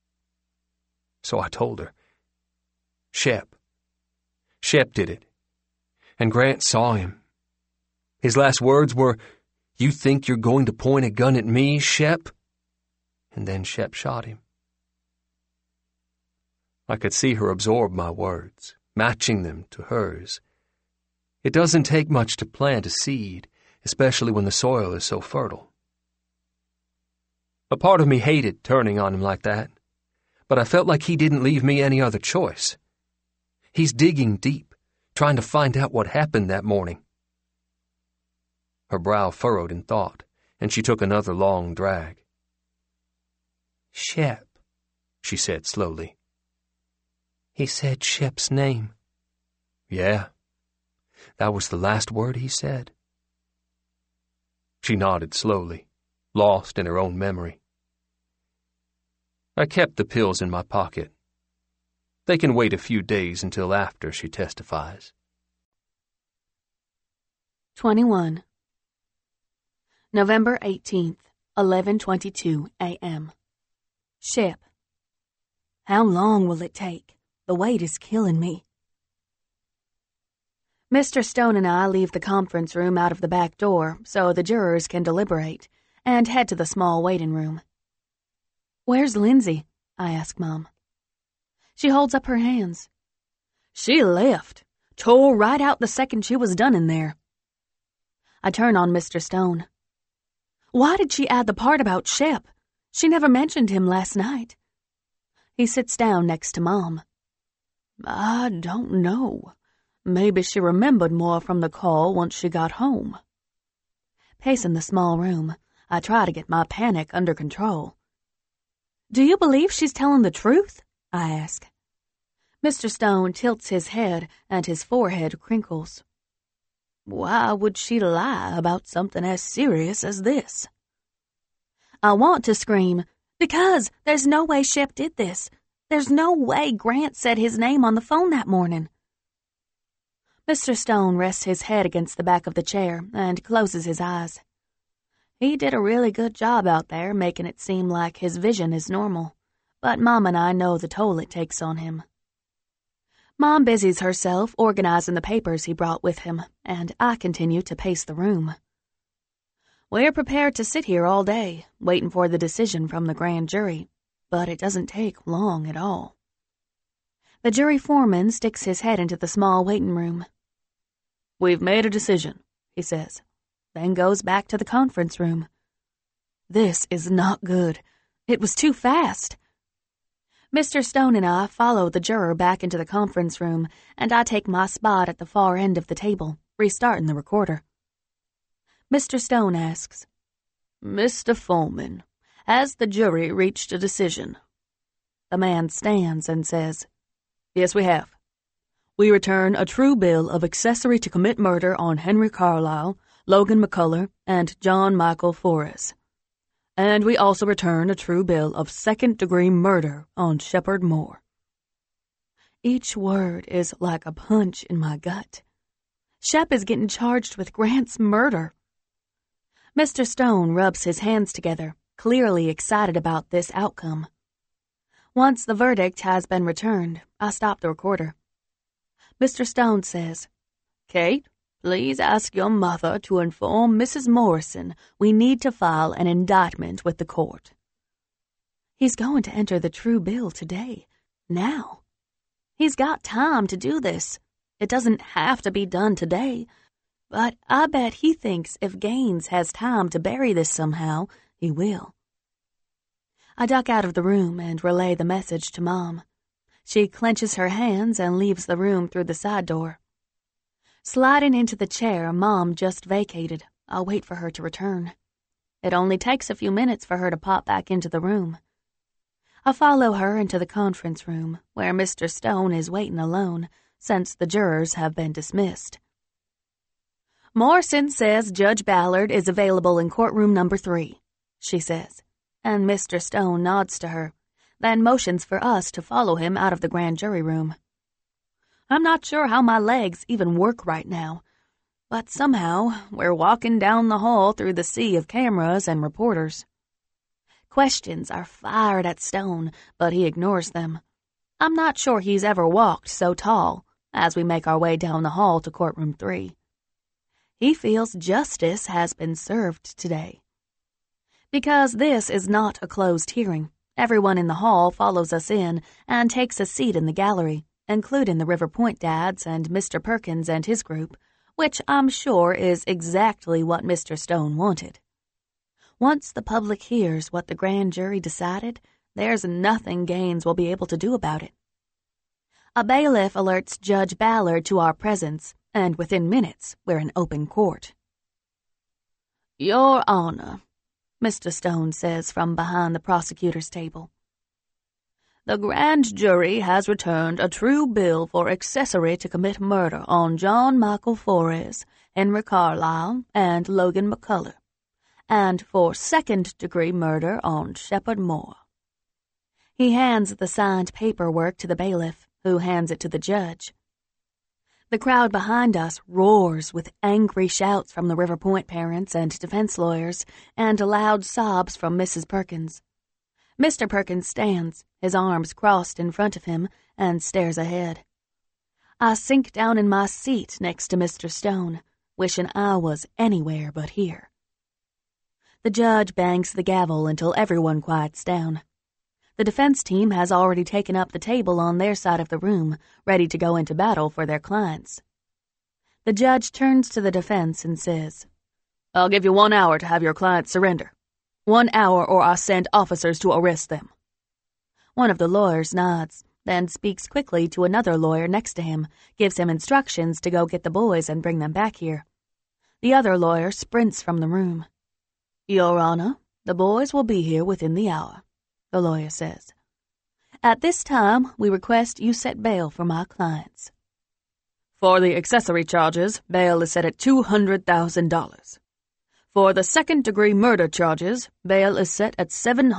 So I told her. Shep. Shep did it. And Grant saw him. His last words were, "You think you're going to point a gun at me, Shep?" And then Shep shot him. I could see her absorb my words, matching them to hers. It doesn't take much to plant a seed, especially when the soil is so fertile. A part of me hated turning on him like that, but I felt like he didn't leave me any other choice. He's digging deep, trying to find out what happened that morning. Her brow furrowed in thought, and she took another long drag. "Shep," she said slowly. "He said Shep's name." "Yeah, that was the last word he said." She nodded slowly, lost in her own memory. "I kept the pills in my pocket. They can wait a few days until after she testifies."
21. November 18th, 11:22 a.m. Shep. How long will it take? The wait is killing me. Mr. Stone and I leave the conference room out of the back door so the jurors can deliberate and head to the small waiting room. "Where's Lindsay?" I ask Mom. She holds up her hands. "She left. Tore right out the second she was done in there." I turn on Mr. Stone. "Why did she add the part about Shep? She never mentioned him last night." He sits down next to Mom. "I don't know. Maybe she remembered more from the call once she got home." Pacing the small room, I try to get my panic under control. "Do you believe she's telling the truth?" I ask. Mr. Stone tilts his head and his forehead crinkles. "Why would she lie about something as serious as this?" I want to scream, "Because there's no way Shep did this. There's no way Grant said his name on the phone that morning." Mr. Stone rests his head against the back of the chair and closes his eyes. He did a really good job out there making it seem like his vision is normal, but Mom and I know the toll it takes on him. Mom busies herself organizing the papers he brought with him, and I continue to pace the room. We're prepared to sit here all day, waiting for the decision from the grand jury, but it doesn't take long at all. The jury foreman sticks his head into the small waiting room. "We've made a decision," he says, then goes back to the conference room. This is not good. It was too fast. Mr. Stone and I follow the juror back into the conference room, and I take my spot at the far end of the table, restarting the recorder. Mr. Stone asks, "Mr. Foreman, has the jury reached a decision?" The man stands and says, "Yes, we have. We return a true bill of accessory to commit murder on Henry Carlisle, Logan McCullough, and John Michael Flores. And we also return a true bill of second-degree murder on Shepard Moore." Each word is like a punch in my gut. Shep is getting charged with Grant's murder. Mr. Stone rubs his hands together, clearly excited about this outcome. Once the verdict has been returned, I stop the recorder. Mr. Stone says, "Kate, please ask your mother to inform Mrs. Morrison we need to file an indictment with the court." He's going to enter the true bill today, now. He's got time to do this. It doesn't have to be done today, but I bet he thinks if Gaines has time to bury this somehow, he will. I duck out of the room and relay the message to Mom. She clenches her hands and leaves the room through the side door. Sliding into the chair Mom just vacated, I'll wait for her to return. It only takes a few minutes for her to pop back into the room. I follow her into the conference room, where Mr. Stone is waiting alone, since the jurors have been dismissed. "Morrison says Judge Ballard is available in courtroom number 3, she says, and Mr. Stone nods to her, then motions for us to follow him out of the grand jury room. I'm not sure how my legs even work right now, but somehow we're walking down the hall through the sea of cameras and reporters. Questions are fired at Stone, but he ignores them. I'm not sure he's ever walked so tall as we make our way down the hall to courtroom 3. He feels justice has been served today. Because this is not a closed hearing, everyone in the hall follows us in and takes a seat in the gallery, including the River Point dads and Mr. Perkins and his group, which I'm sure is exactly what Mr. Stone wanted. Once the public hears what the grand jury decided, there's nothing Gaines will be able to do about it. A bailiff alerts Judge Ballard to our presence, and within minutes, we're in open court.
"Your Honor," Mr. Stone says from behind the prosecutor's table, "the grand jury has returned a true bill for accessory to commit murder on John Michael Flores, Henry Carlisle, and Logan McCullough, and for second-degree murder on Shepard Moore."
He hands the signed paperwork to the bailiff, who hands it to the judge. The crowd behind us roars with angry shouts from the River Point parents and defense lawyers, and loud sobs from Mrs. Perkins. Mr. Perkins stands, his arms crossed in front of him, and stares ahead. I sink down in my seat next to Mr. Stone, wishing I was anywhere but here. The judge bangs the gavel until everyone quiets down. The defense team has already taken up the table on their side of the room, ready to go into battle for their clients. The judge turns to the defense and says, "I'll give you 1 hour to have your clients surrender. 1 hour or I send officers to arrest them." One of the lawyers nods, then speaks quickly to another lawyer next to him, gives him instructions to go get the boys and bring them back here. The other lawyer sprints from the room. "Your Honor, the boys will be here within the hour," the lawyer says. "At this time, we request you set bail for my clients." "For the accessory charges, bail is set at $200,000. For the second-degree murder charges, bail is set at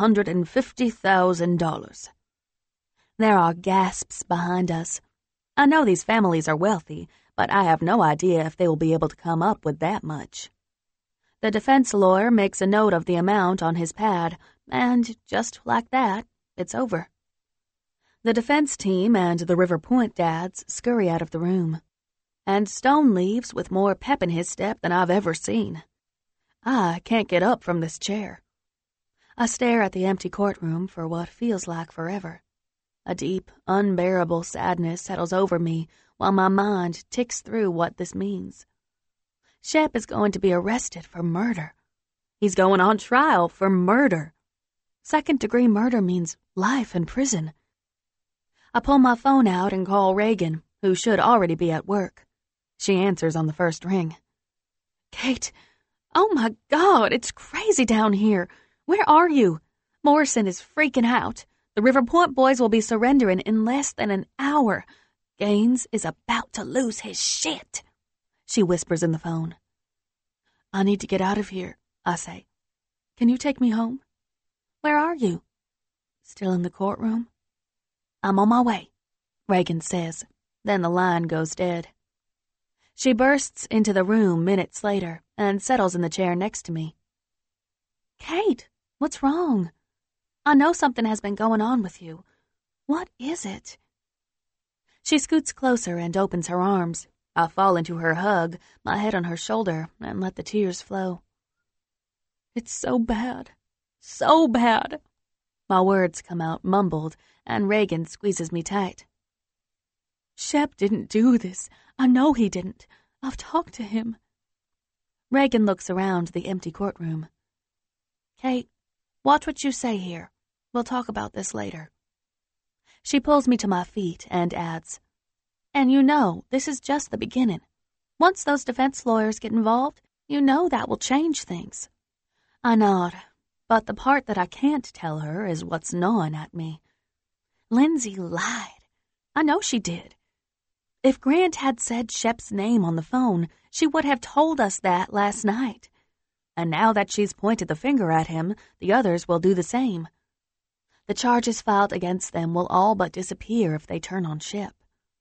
$750,000. There are gasps behind us. I know these families are wealthy, but I have no idea if they will be able to come up with that much. The defense lawyer makes a note of the amount on his pad, and just like that, it's over. The defense team and the River Point dads scurry out of the room, and Stone leaves with more pep in his step than I've ever seen. I can't get up from this chair. I stare at the empty courtroom for what feels like forever. A deep, unbearable sadness settles over me while my mind ticks through what this means. Shep is going to be arrested for murder. He's going on trial for murder. Second-degree murder means life in prison. I pull my phone out and call Reagan, who should already be at work. She answers on the first ring. "Kate, oh my God, it's crazy down here. Where are you? Morrison is freaking out. The River Point boys will be surrendering in less than an hour. Gaines is about to lose his shit," she whispers in the phone. "I need to get out of here," I say. "Can you take me home?" "Where are you?" "Still in the courtroom." "I'm on my way," Reagan says. Then the line goes dead. She bursts into the room minutes later and settles in the chair next to me. "Kate, what's wrong? I know something has been going on with you. What is it?" She scoots closer and opens her arms. I fall into her hug, my head on her shoulder, and let the tears flow. "It's so bad. So bad." My words come out mumbled, and Reagan squeezes me tight. "Shep didn't do this. I know he didn't. I've talked to him." Reagan looks around the empty courtroom. "Kate, watch what you say here. We'll talk about this later." She pulls me to my feet and adds, "And you know, this is just the beginning. Once those defense lawyers get involved, you know that will change things." I nod, but the part that I can't tell her is what's gnawing at me. Lindsay lied. I know she did. If Grant had said Shep's name on the phone, she would have told us that last night. And now that she's pointed the finger at him, the others will do the same. The charges filed against them will all but disappear if they turn on Shep.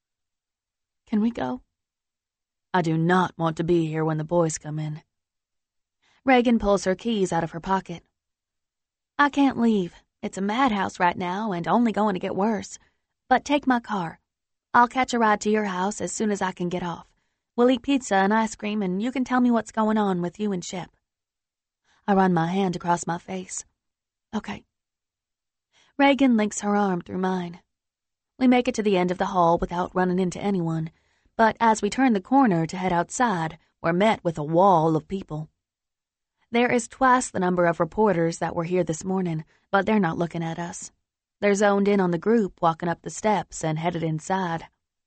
"Can we go?" "I do not want to be here when the boys come in." Reagan pulls her keys out of her pocket. "I can't leave. It's a madhouse right now and only going to get worse. But take my car. I'll catch a ride to your house as soon as I can get off. We'll eat pizza and ice cream, and you can tell me what's going on with you and Shep." I run my hand across my face. "Okay." Reagan links her arm through mine. We make it to the end of the hall without running into anyone, but as we turn the corner to head outside, we're met with a wall of people. There is twice the number of reporters that were here this morning, but they're not looking at us. They're zoned in on the group walking up the steps and headed inside.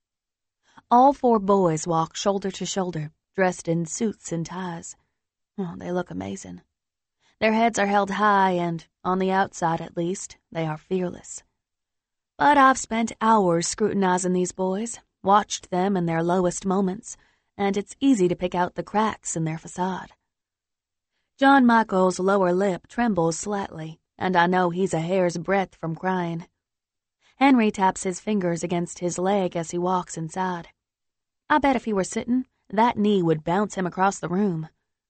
All 4 boys walk shoulder to shoulder, dressed in suits and ties. Oh, they look amazing. Their heads are held high and, on the outside at least, they are fearless. But I've spent hours scrutinizing these boys, watched them in their lowest moments, and it's easy to pick out the cracks in their facade. John Michael's lower lip trembles slightly, and I know he's a hair's breadth from crying. Henry taps his fingers against his leg as he walks inside. I bet if he were sitting, that knee would bounce him across the room.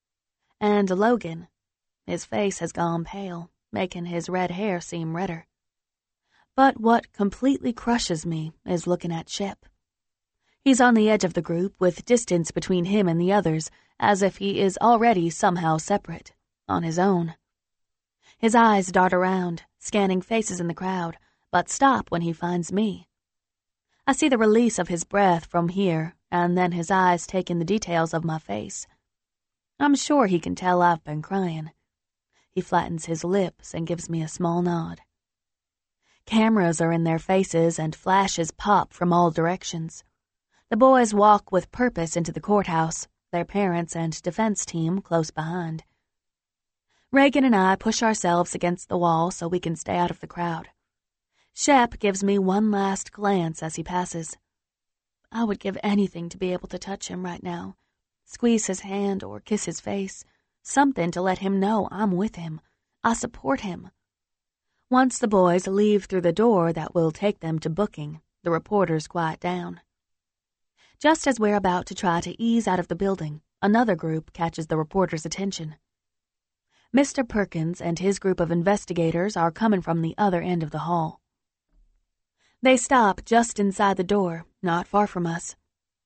And Logan, his face has gone pale, making his red hair seem redder. But what completely crushes me is looking at Shep. He's on the edge of the group with distance between him and the others, as if he is already somehow separate, on his own. His eyes dart around, scanning faces in the crowd, but stop when he finds me. I see the release of his breath from here, and then his eyes take in the details of my face. I'm sure he can tell I've been crying. He flattens his lips and gives me a small nod. Cameras are in their faces and flashes pop from all directions. The boys walk with purpose into the courthouse, their parents and defense team close behind. Reagan and I push ourselves against the wall so we can stay out of the crowd. Shep gives me one last glance as he passes. I would give anything to be able to touch him right now, squeeze his hand or kiss his face, something to let him know I'm with him, I support him. Once the boys leave through the door that will take them to booking, the reporters quiet down. Just as we're about to try to ease out of the building, another group catches the reporters' attention. Mr. Perkins and his group of investigators are coming from the other end of the hall. They stop just inside the door, not far from us.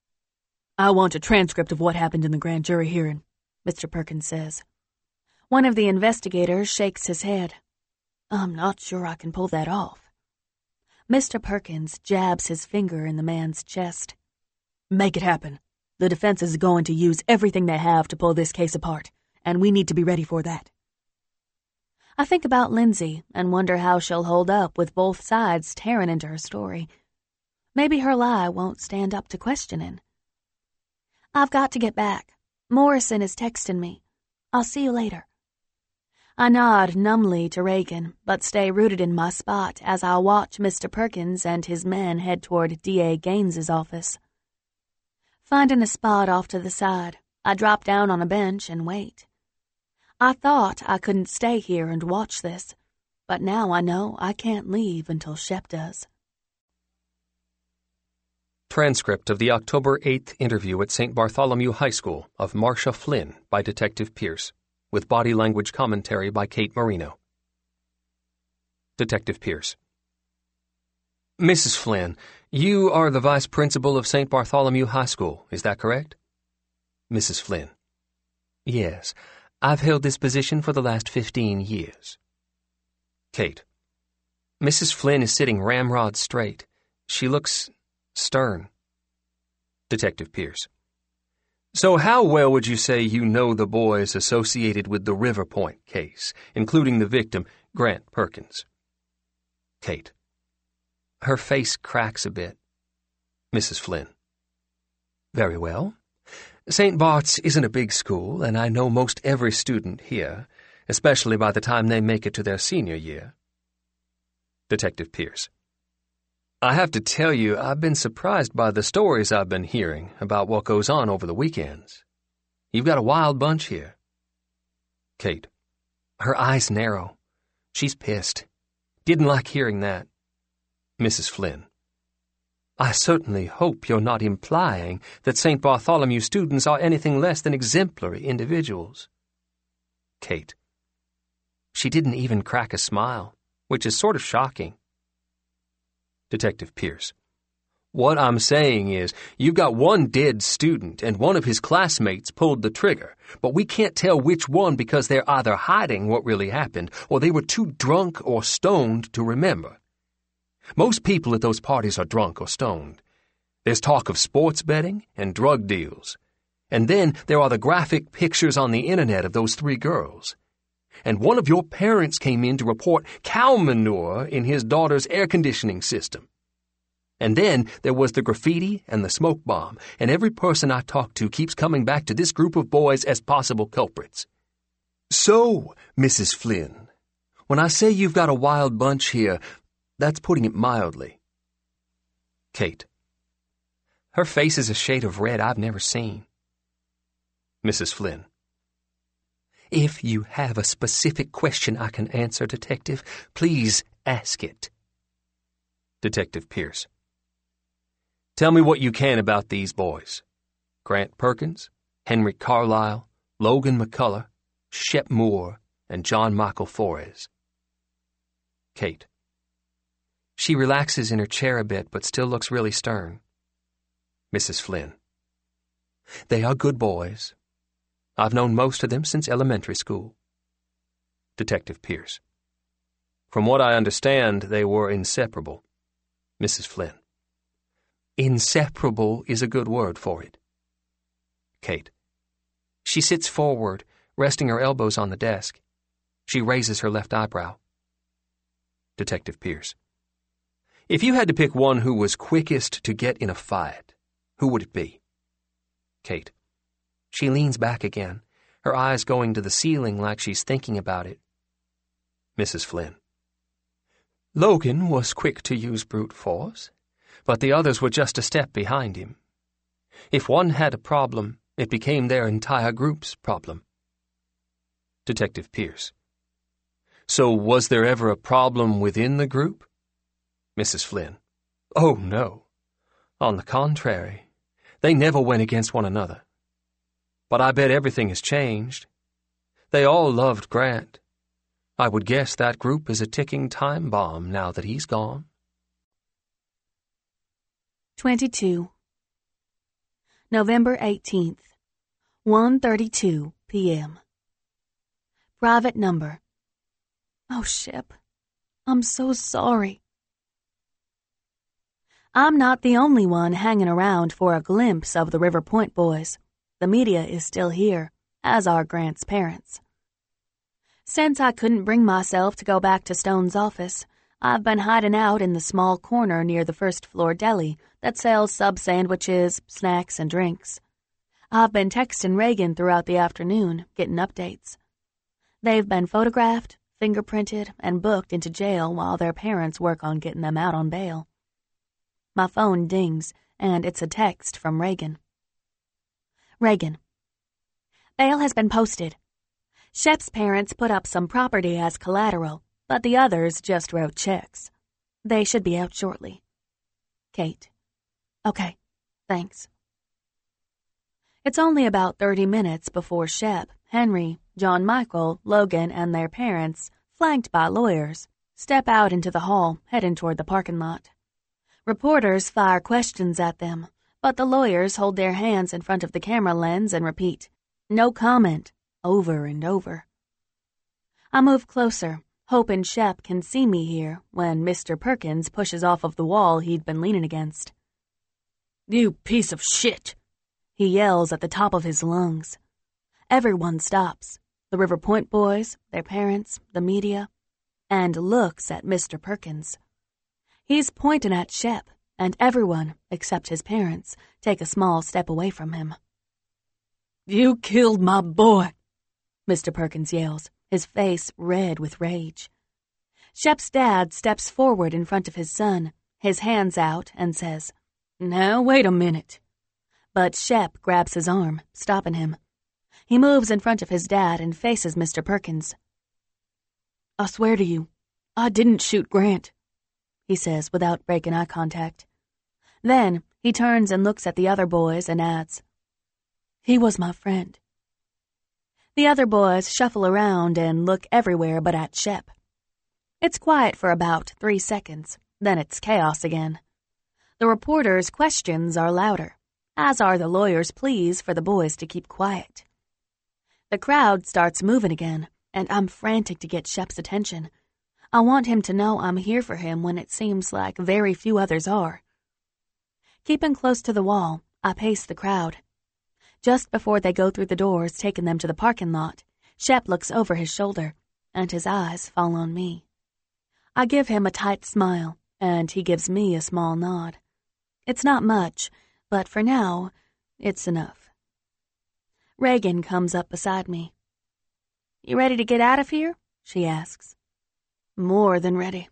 I want a transcript of what happened in the grand jury hearing, Mr. Perkins says.
One of the investigators shakes his head. I'm not sure I can pull that off. Mr. Perkins jabs his finger in the man's chest.
Make it happen. The defense is going to use everything they have to pull this case apart, and we need to be ready for that.
I think about Lindsay and wonder how she'll hold up with both sides tearing into her story. Maybe her lie won't stand up to questioning. I've got to get back. Morrison is texting me. I'll see you later. I nod numbly to Reagan, but stay rooted in my spot as I watch Mr. Perkins and his men head toward D.A. Gaines's office. Finding a spot off to the side, I drop down on a bench and wait. I thought I couldn't stay here and watch this, but now I know I can't leave until Shep does.
Transcript of the October 8th interview at St. Bartholomew High School of Marcia Flynn by Detective Pierce, with body language commentary by Kate Marino. Detective Pierce. Mrs. Flynn, you are the vice principal of St. Bartholomew High School, is that correct? Mrs. Flynn. Yes, I've held this position for the last 15 years. Kate. Mrs. Flynn is sitting ramrod straight. She looks stern. Detective Pierce. So how well would you say you know the boys associated with the River Point case, including the victim, Grant Perkins? Kate. Her face cracks a bit. Mrs. Flynn. Very well. St. Bart's isn't a big school, and I know most every student here, especially by the time they make it to their senior year. Detective Pierce. I have to tell you, I've been surprised by the stories I've been hearing about what goes on over the weekends. You've got a wild bunch here. Kate. Her eyes narrow. She's pissed. Didn't like hearing that. Mrs. Flynn. I certainly hope you're not implying that St. Bartholomew students are anything less than exemplary individuals. Kate. She didn't even crack a smile, which is sort of shocking. Detective Pierce. What I'm saying is, you've got one dead student and one of his classmates pulled the trigger, but we can't tell which one because they're either hiding what really happened or they were too drunk or stoned to remember. Most people at those parties are drunk or stoned. There's talk of sports betting and drug deals. And then there are the graphic pictures on the internet of those 3 girls. And one of your parents came in to report cow manure in his daughter's air conditioning system. And then there was the graffiti and the smoke bomb, and every person I talk to keeps coming back to this group of boys as possible culprits. So, Mrs. Flynn, when I say you've got a wild bunch here, that's putting it mildly. Kate. Her face is a shade of red I've never seen. Mrs. Flynn. If you have a specific question I can answer, Detective, please ask it. Detective Pierce. Tell me what you can about these boys. Grant Perkins, Henry Carlisle, Logan McCullough, Shep Moore, and John Michael Flores. Kate. She relaxes in her chair a bit, but still looks really stern. Mrs. Flynn. They are good boys. I've known most of them since elementary school. Detective Pierce. From what I understand, they were inseparable. Mrs. Flynn. Inseparable is a good word for it. Kate. She sits forward, resting her elbows on the desk. She raises her left eyebrow. Detective Pierce. If you had to pick one who was quickest to get in a fight, who would it be? Kate. She leans back again, her eyes going to the ceiling like she's thinking about it. Mrs. Flynn. Logan was quick to use brute force, but the others were just a step behind him. If one had a problem, it became their entire group's problem. Detective Pierce. So was there ever a problem within the group? Mrs. Flynn. Oh, no. On the contrary, they never went against one another. But I bet everything has changed. They all loved Grant. I would guess that group is a ticking time bomb now that he's gone.
22. November 18th, 1:32 p.m. Private number. Oh, Shep, I'm so sorry. I'm not the only one hanging around for a glimpse of the River Point boys. The media is still here, as are Grant's parents. Since I couldn't bring myself to go back to Stone's office, I've been hiding out in the small corner near the first-floor deli that sells sub-sandwiches, snacks, and drinks. I've been texting Reagan throughout the afternoon, getting updates. They've been photographed, fingerprinted, and booked into jail while their parents work on getting them out on bail. My phone dings, and it's a text from Reagan. Reagan. Bail has been posted. Shep's parents put up some property as collateral, but the others just wrote checks. They should be out shortly. Kate. Okay, thanks. It's only about 30 minutes before Shep, Henry, John Michael, Logan, and their parents, flanked by lawyers, step out into the hall, heading toward the parking lot. Reporters fire questions at them, but the lawyers hold their hands in front of the camera lens and repeat, "No comment," over and over. I move closer, hoping Shep can see me here when Mr. Perkins pushes off of the wall he'd been leaning against. "You piece of shit!" he yells at the top of his lungs. Everyone stops, the River Point boys, their parents, the media, and looks at Mr. Perkins. He's pointing at Shep, and everyone, except his parents, take a small step away from him. "You killed my boy," Mr. Perkins yells, his face red with rage. Shep's dad steps forward in front of his son, his hands out, and says, "Now, wait a minute." But Shep grabs his arm, stopping him. He moves in front of his dad and faces Mr. Perkins. "I swear to you, I didn't shoot Grant," he says without breaking eye contact. Then he turns and looks at the other boys and adds, "He was my friend." The other boys shuffle around and look everywhere but at Shep. It's quiet for about 3 seconds, then it's chaos again. The reporters' questions are louder, as are the lawyers' pleas for the boys to keep quiet. The crowd starts moving again, and I'm frantic to get Shep's attention. I want him to know I'm here for him when it seems like very few others are. Keeping close to the wall, I pace the crowd. Just before they go through the doors taking them to the parking lot, Shep looks over his shoulder, and his eyes fall on me. I give him a tight smile, and he gives me a small nod. It's not much, but for now, it's enough. Reagan comes up beside me. "You ready to get out of here?" she asks. "More than ready."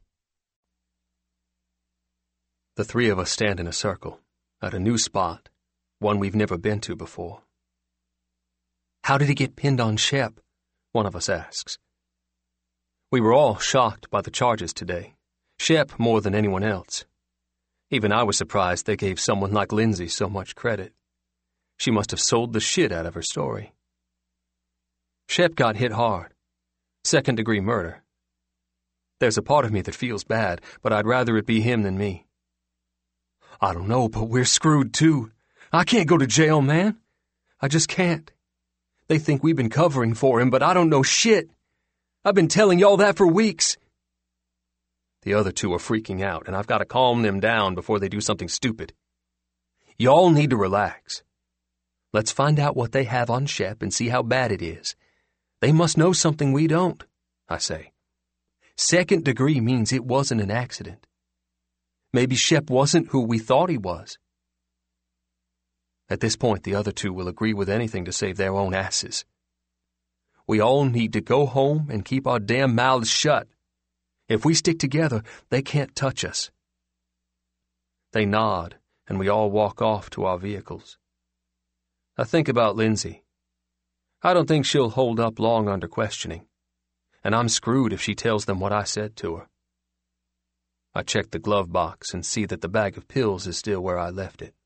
The three of us stand in a circle, at a new spot, one we've never been to before. "How did he get pinned on Shep?" one of us asks. We were all shocked by the charges today, Shep more than anyone else. Even I was surprised they gave someone like Lindsay so much credit. She must have sold the shit out of her story. Shep got hit hard. Second-degree murder. There's a part of me that feels bad, but I'd rather it be him than me. I don't know, but we're screwed too. I can't go to jail, man. I just can't. They think we've been covering for him, but I don't know shit. I've been telling y'all that for weeks. The other two are freaking out, and I've got to calm them down before they do something stupid. Y'all need to relax. Let's find out what they have on Shep and see how bad it is. They must know something we don't, I say. Second degree means it wasn't an accident. Maybe Shep wasn't who we thought he was. At this point, the other two will agree with anything to save their own asses. We all need to go home and keep our damn mouths shut. If we stick together, they can't touch us. They nod, and we all walk off to our vehicles. I think about Lindsay. I don't think she'll hold up long under questioning, and I'm screwed if she tells them what I said to her. I check the glove box and see that the bag of pills is still where I left it.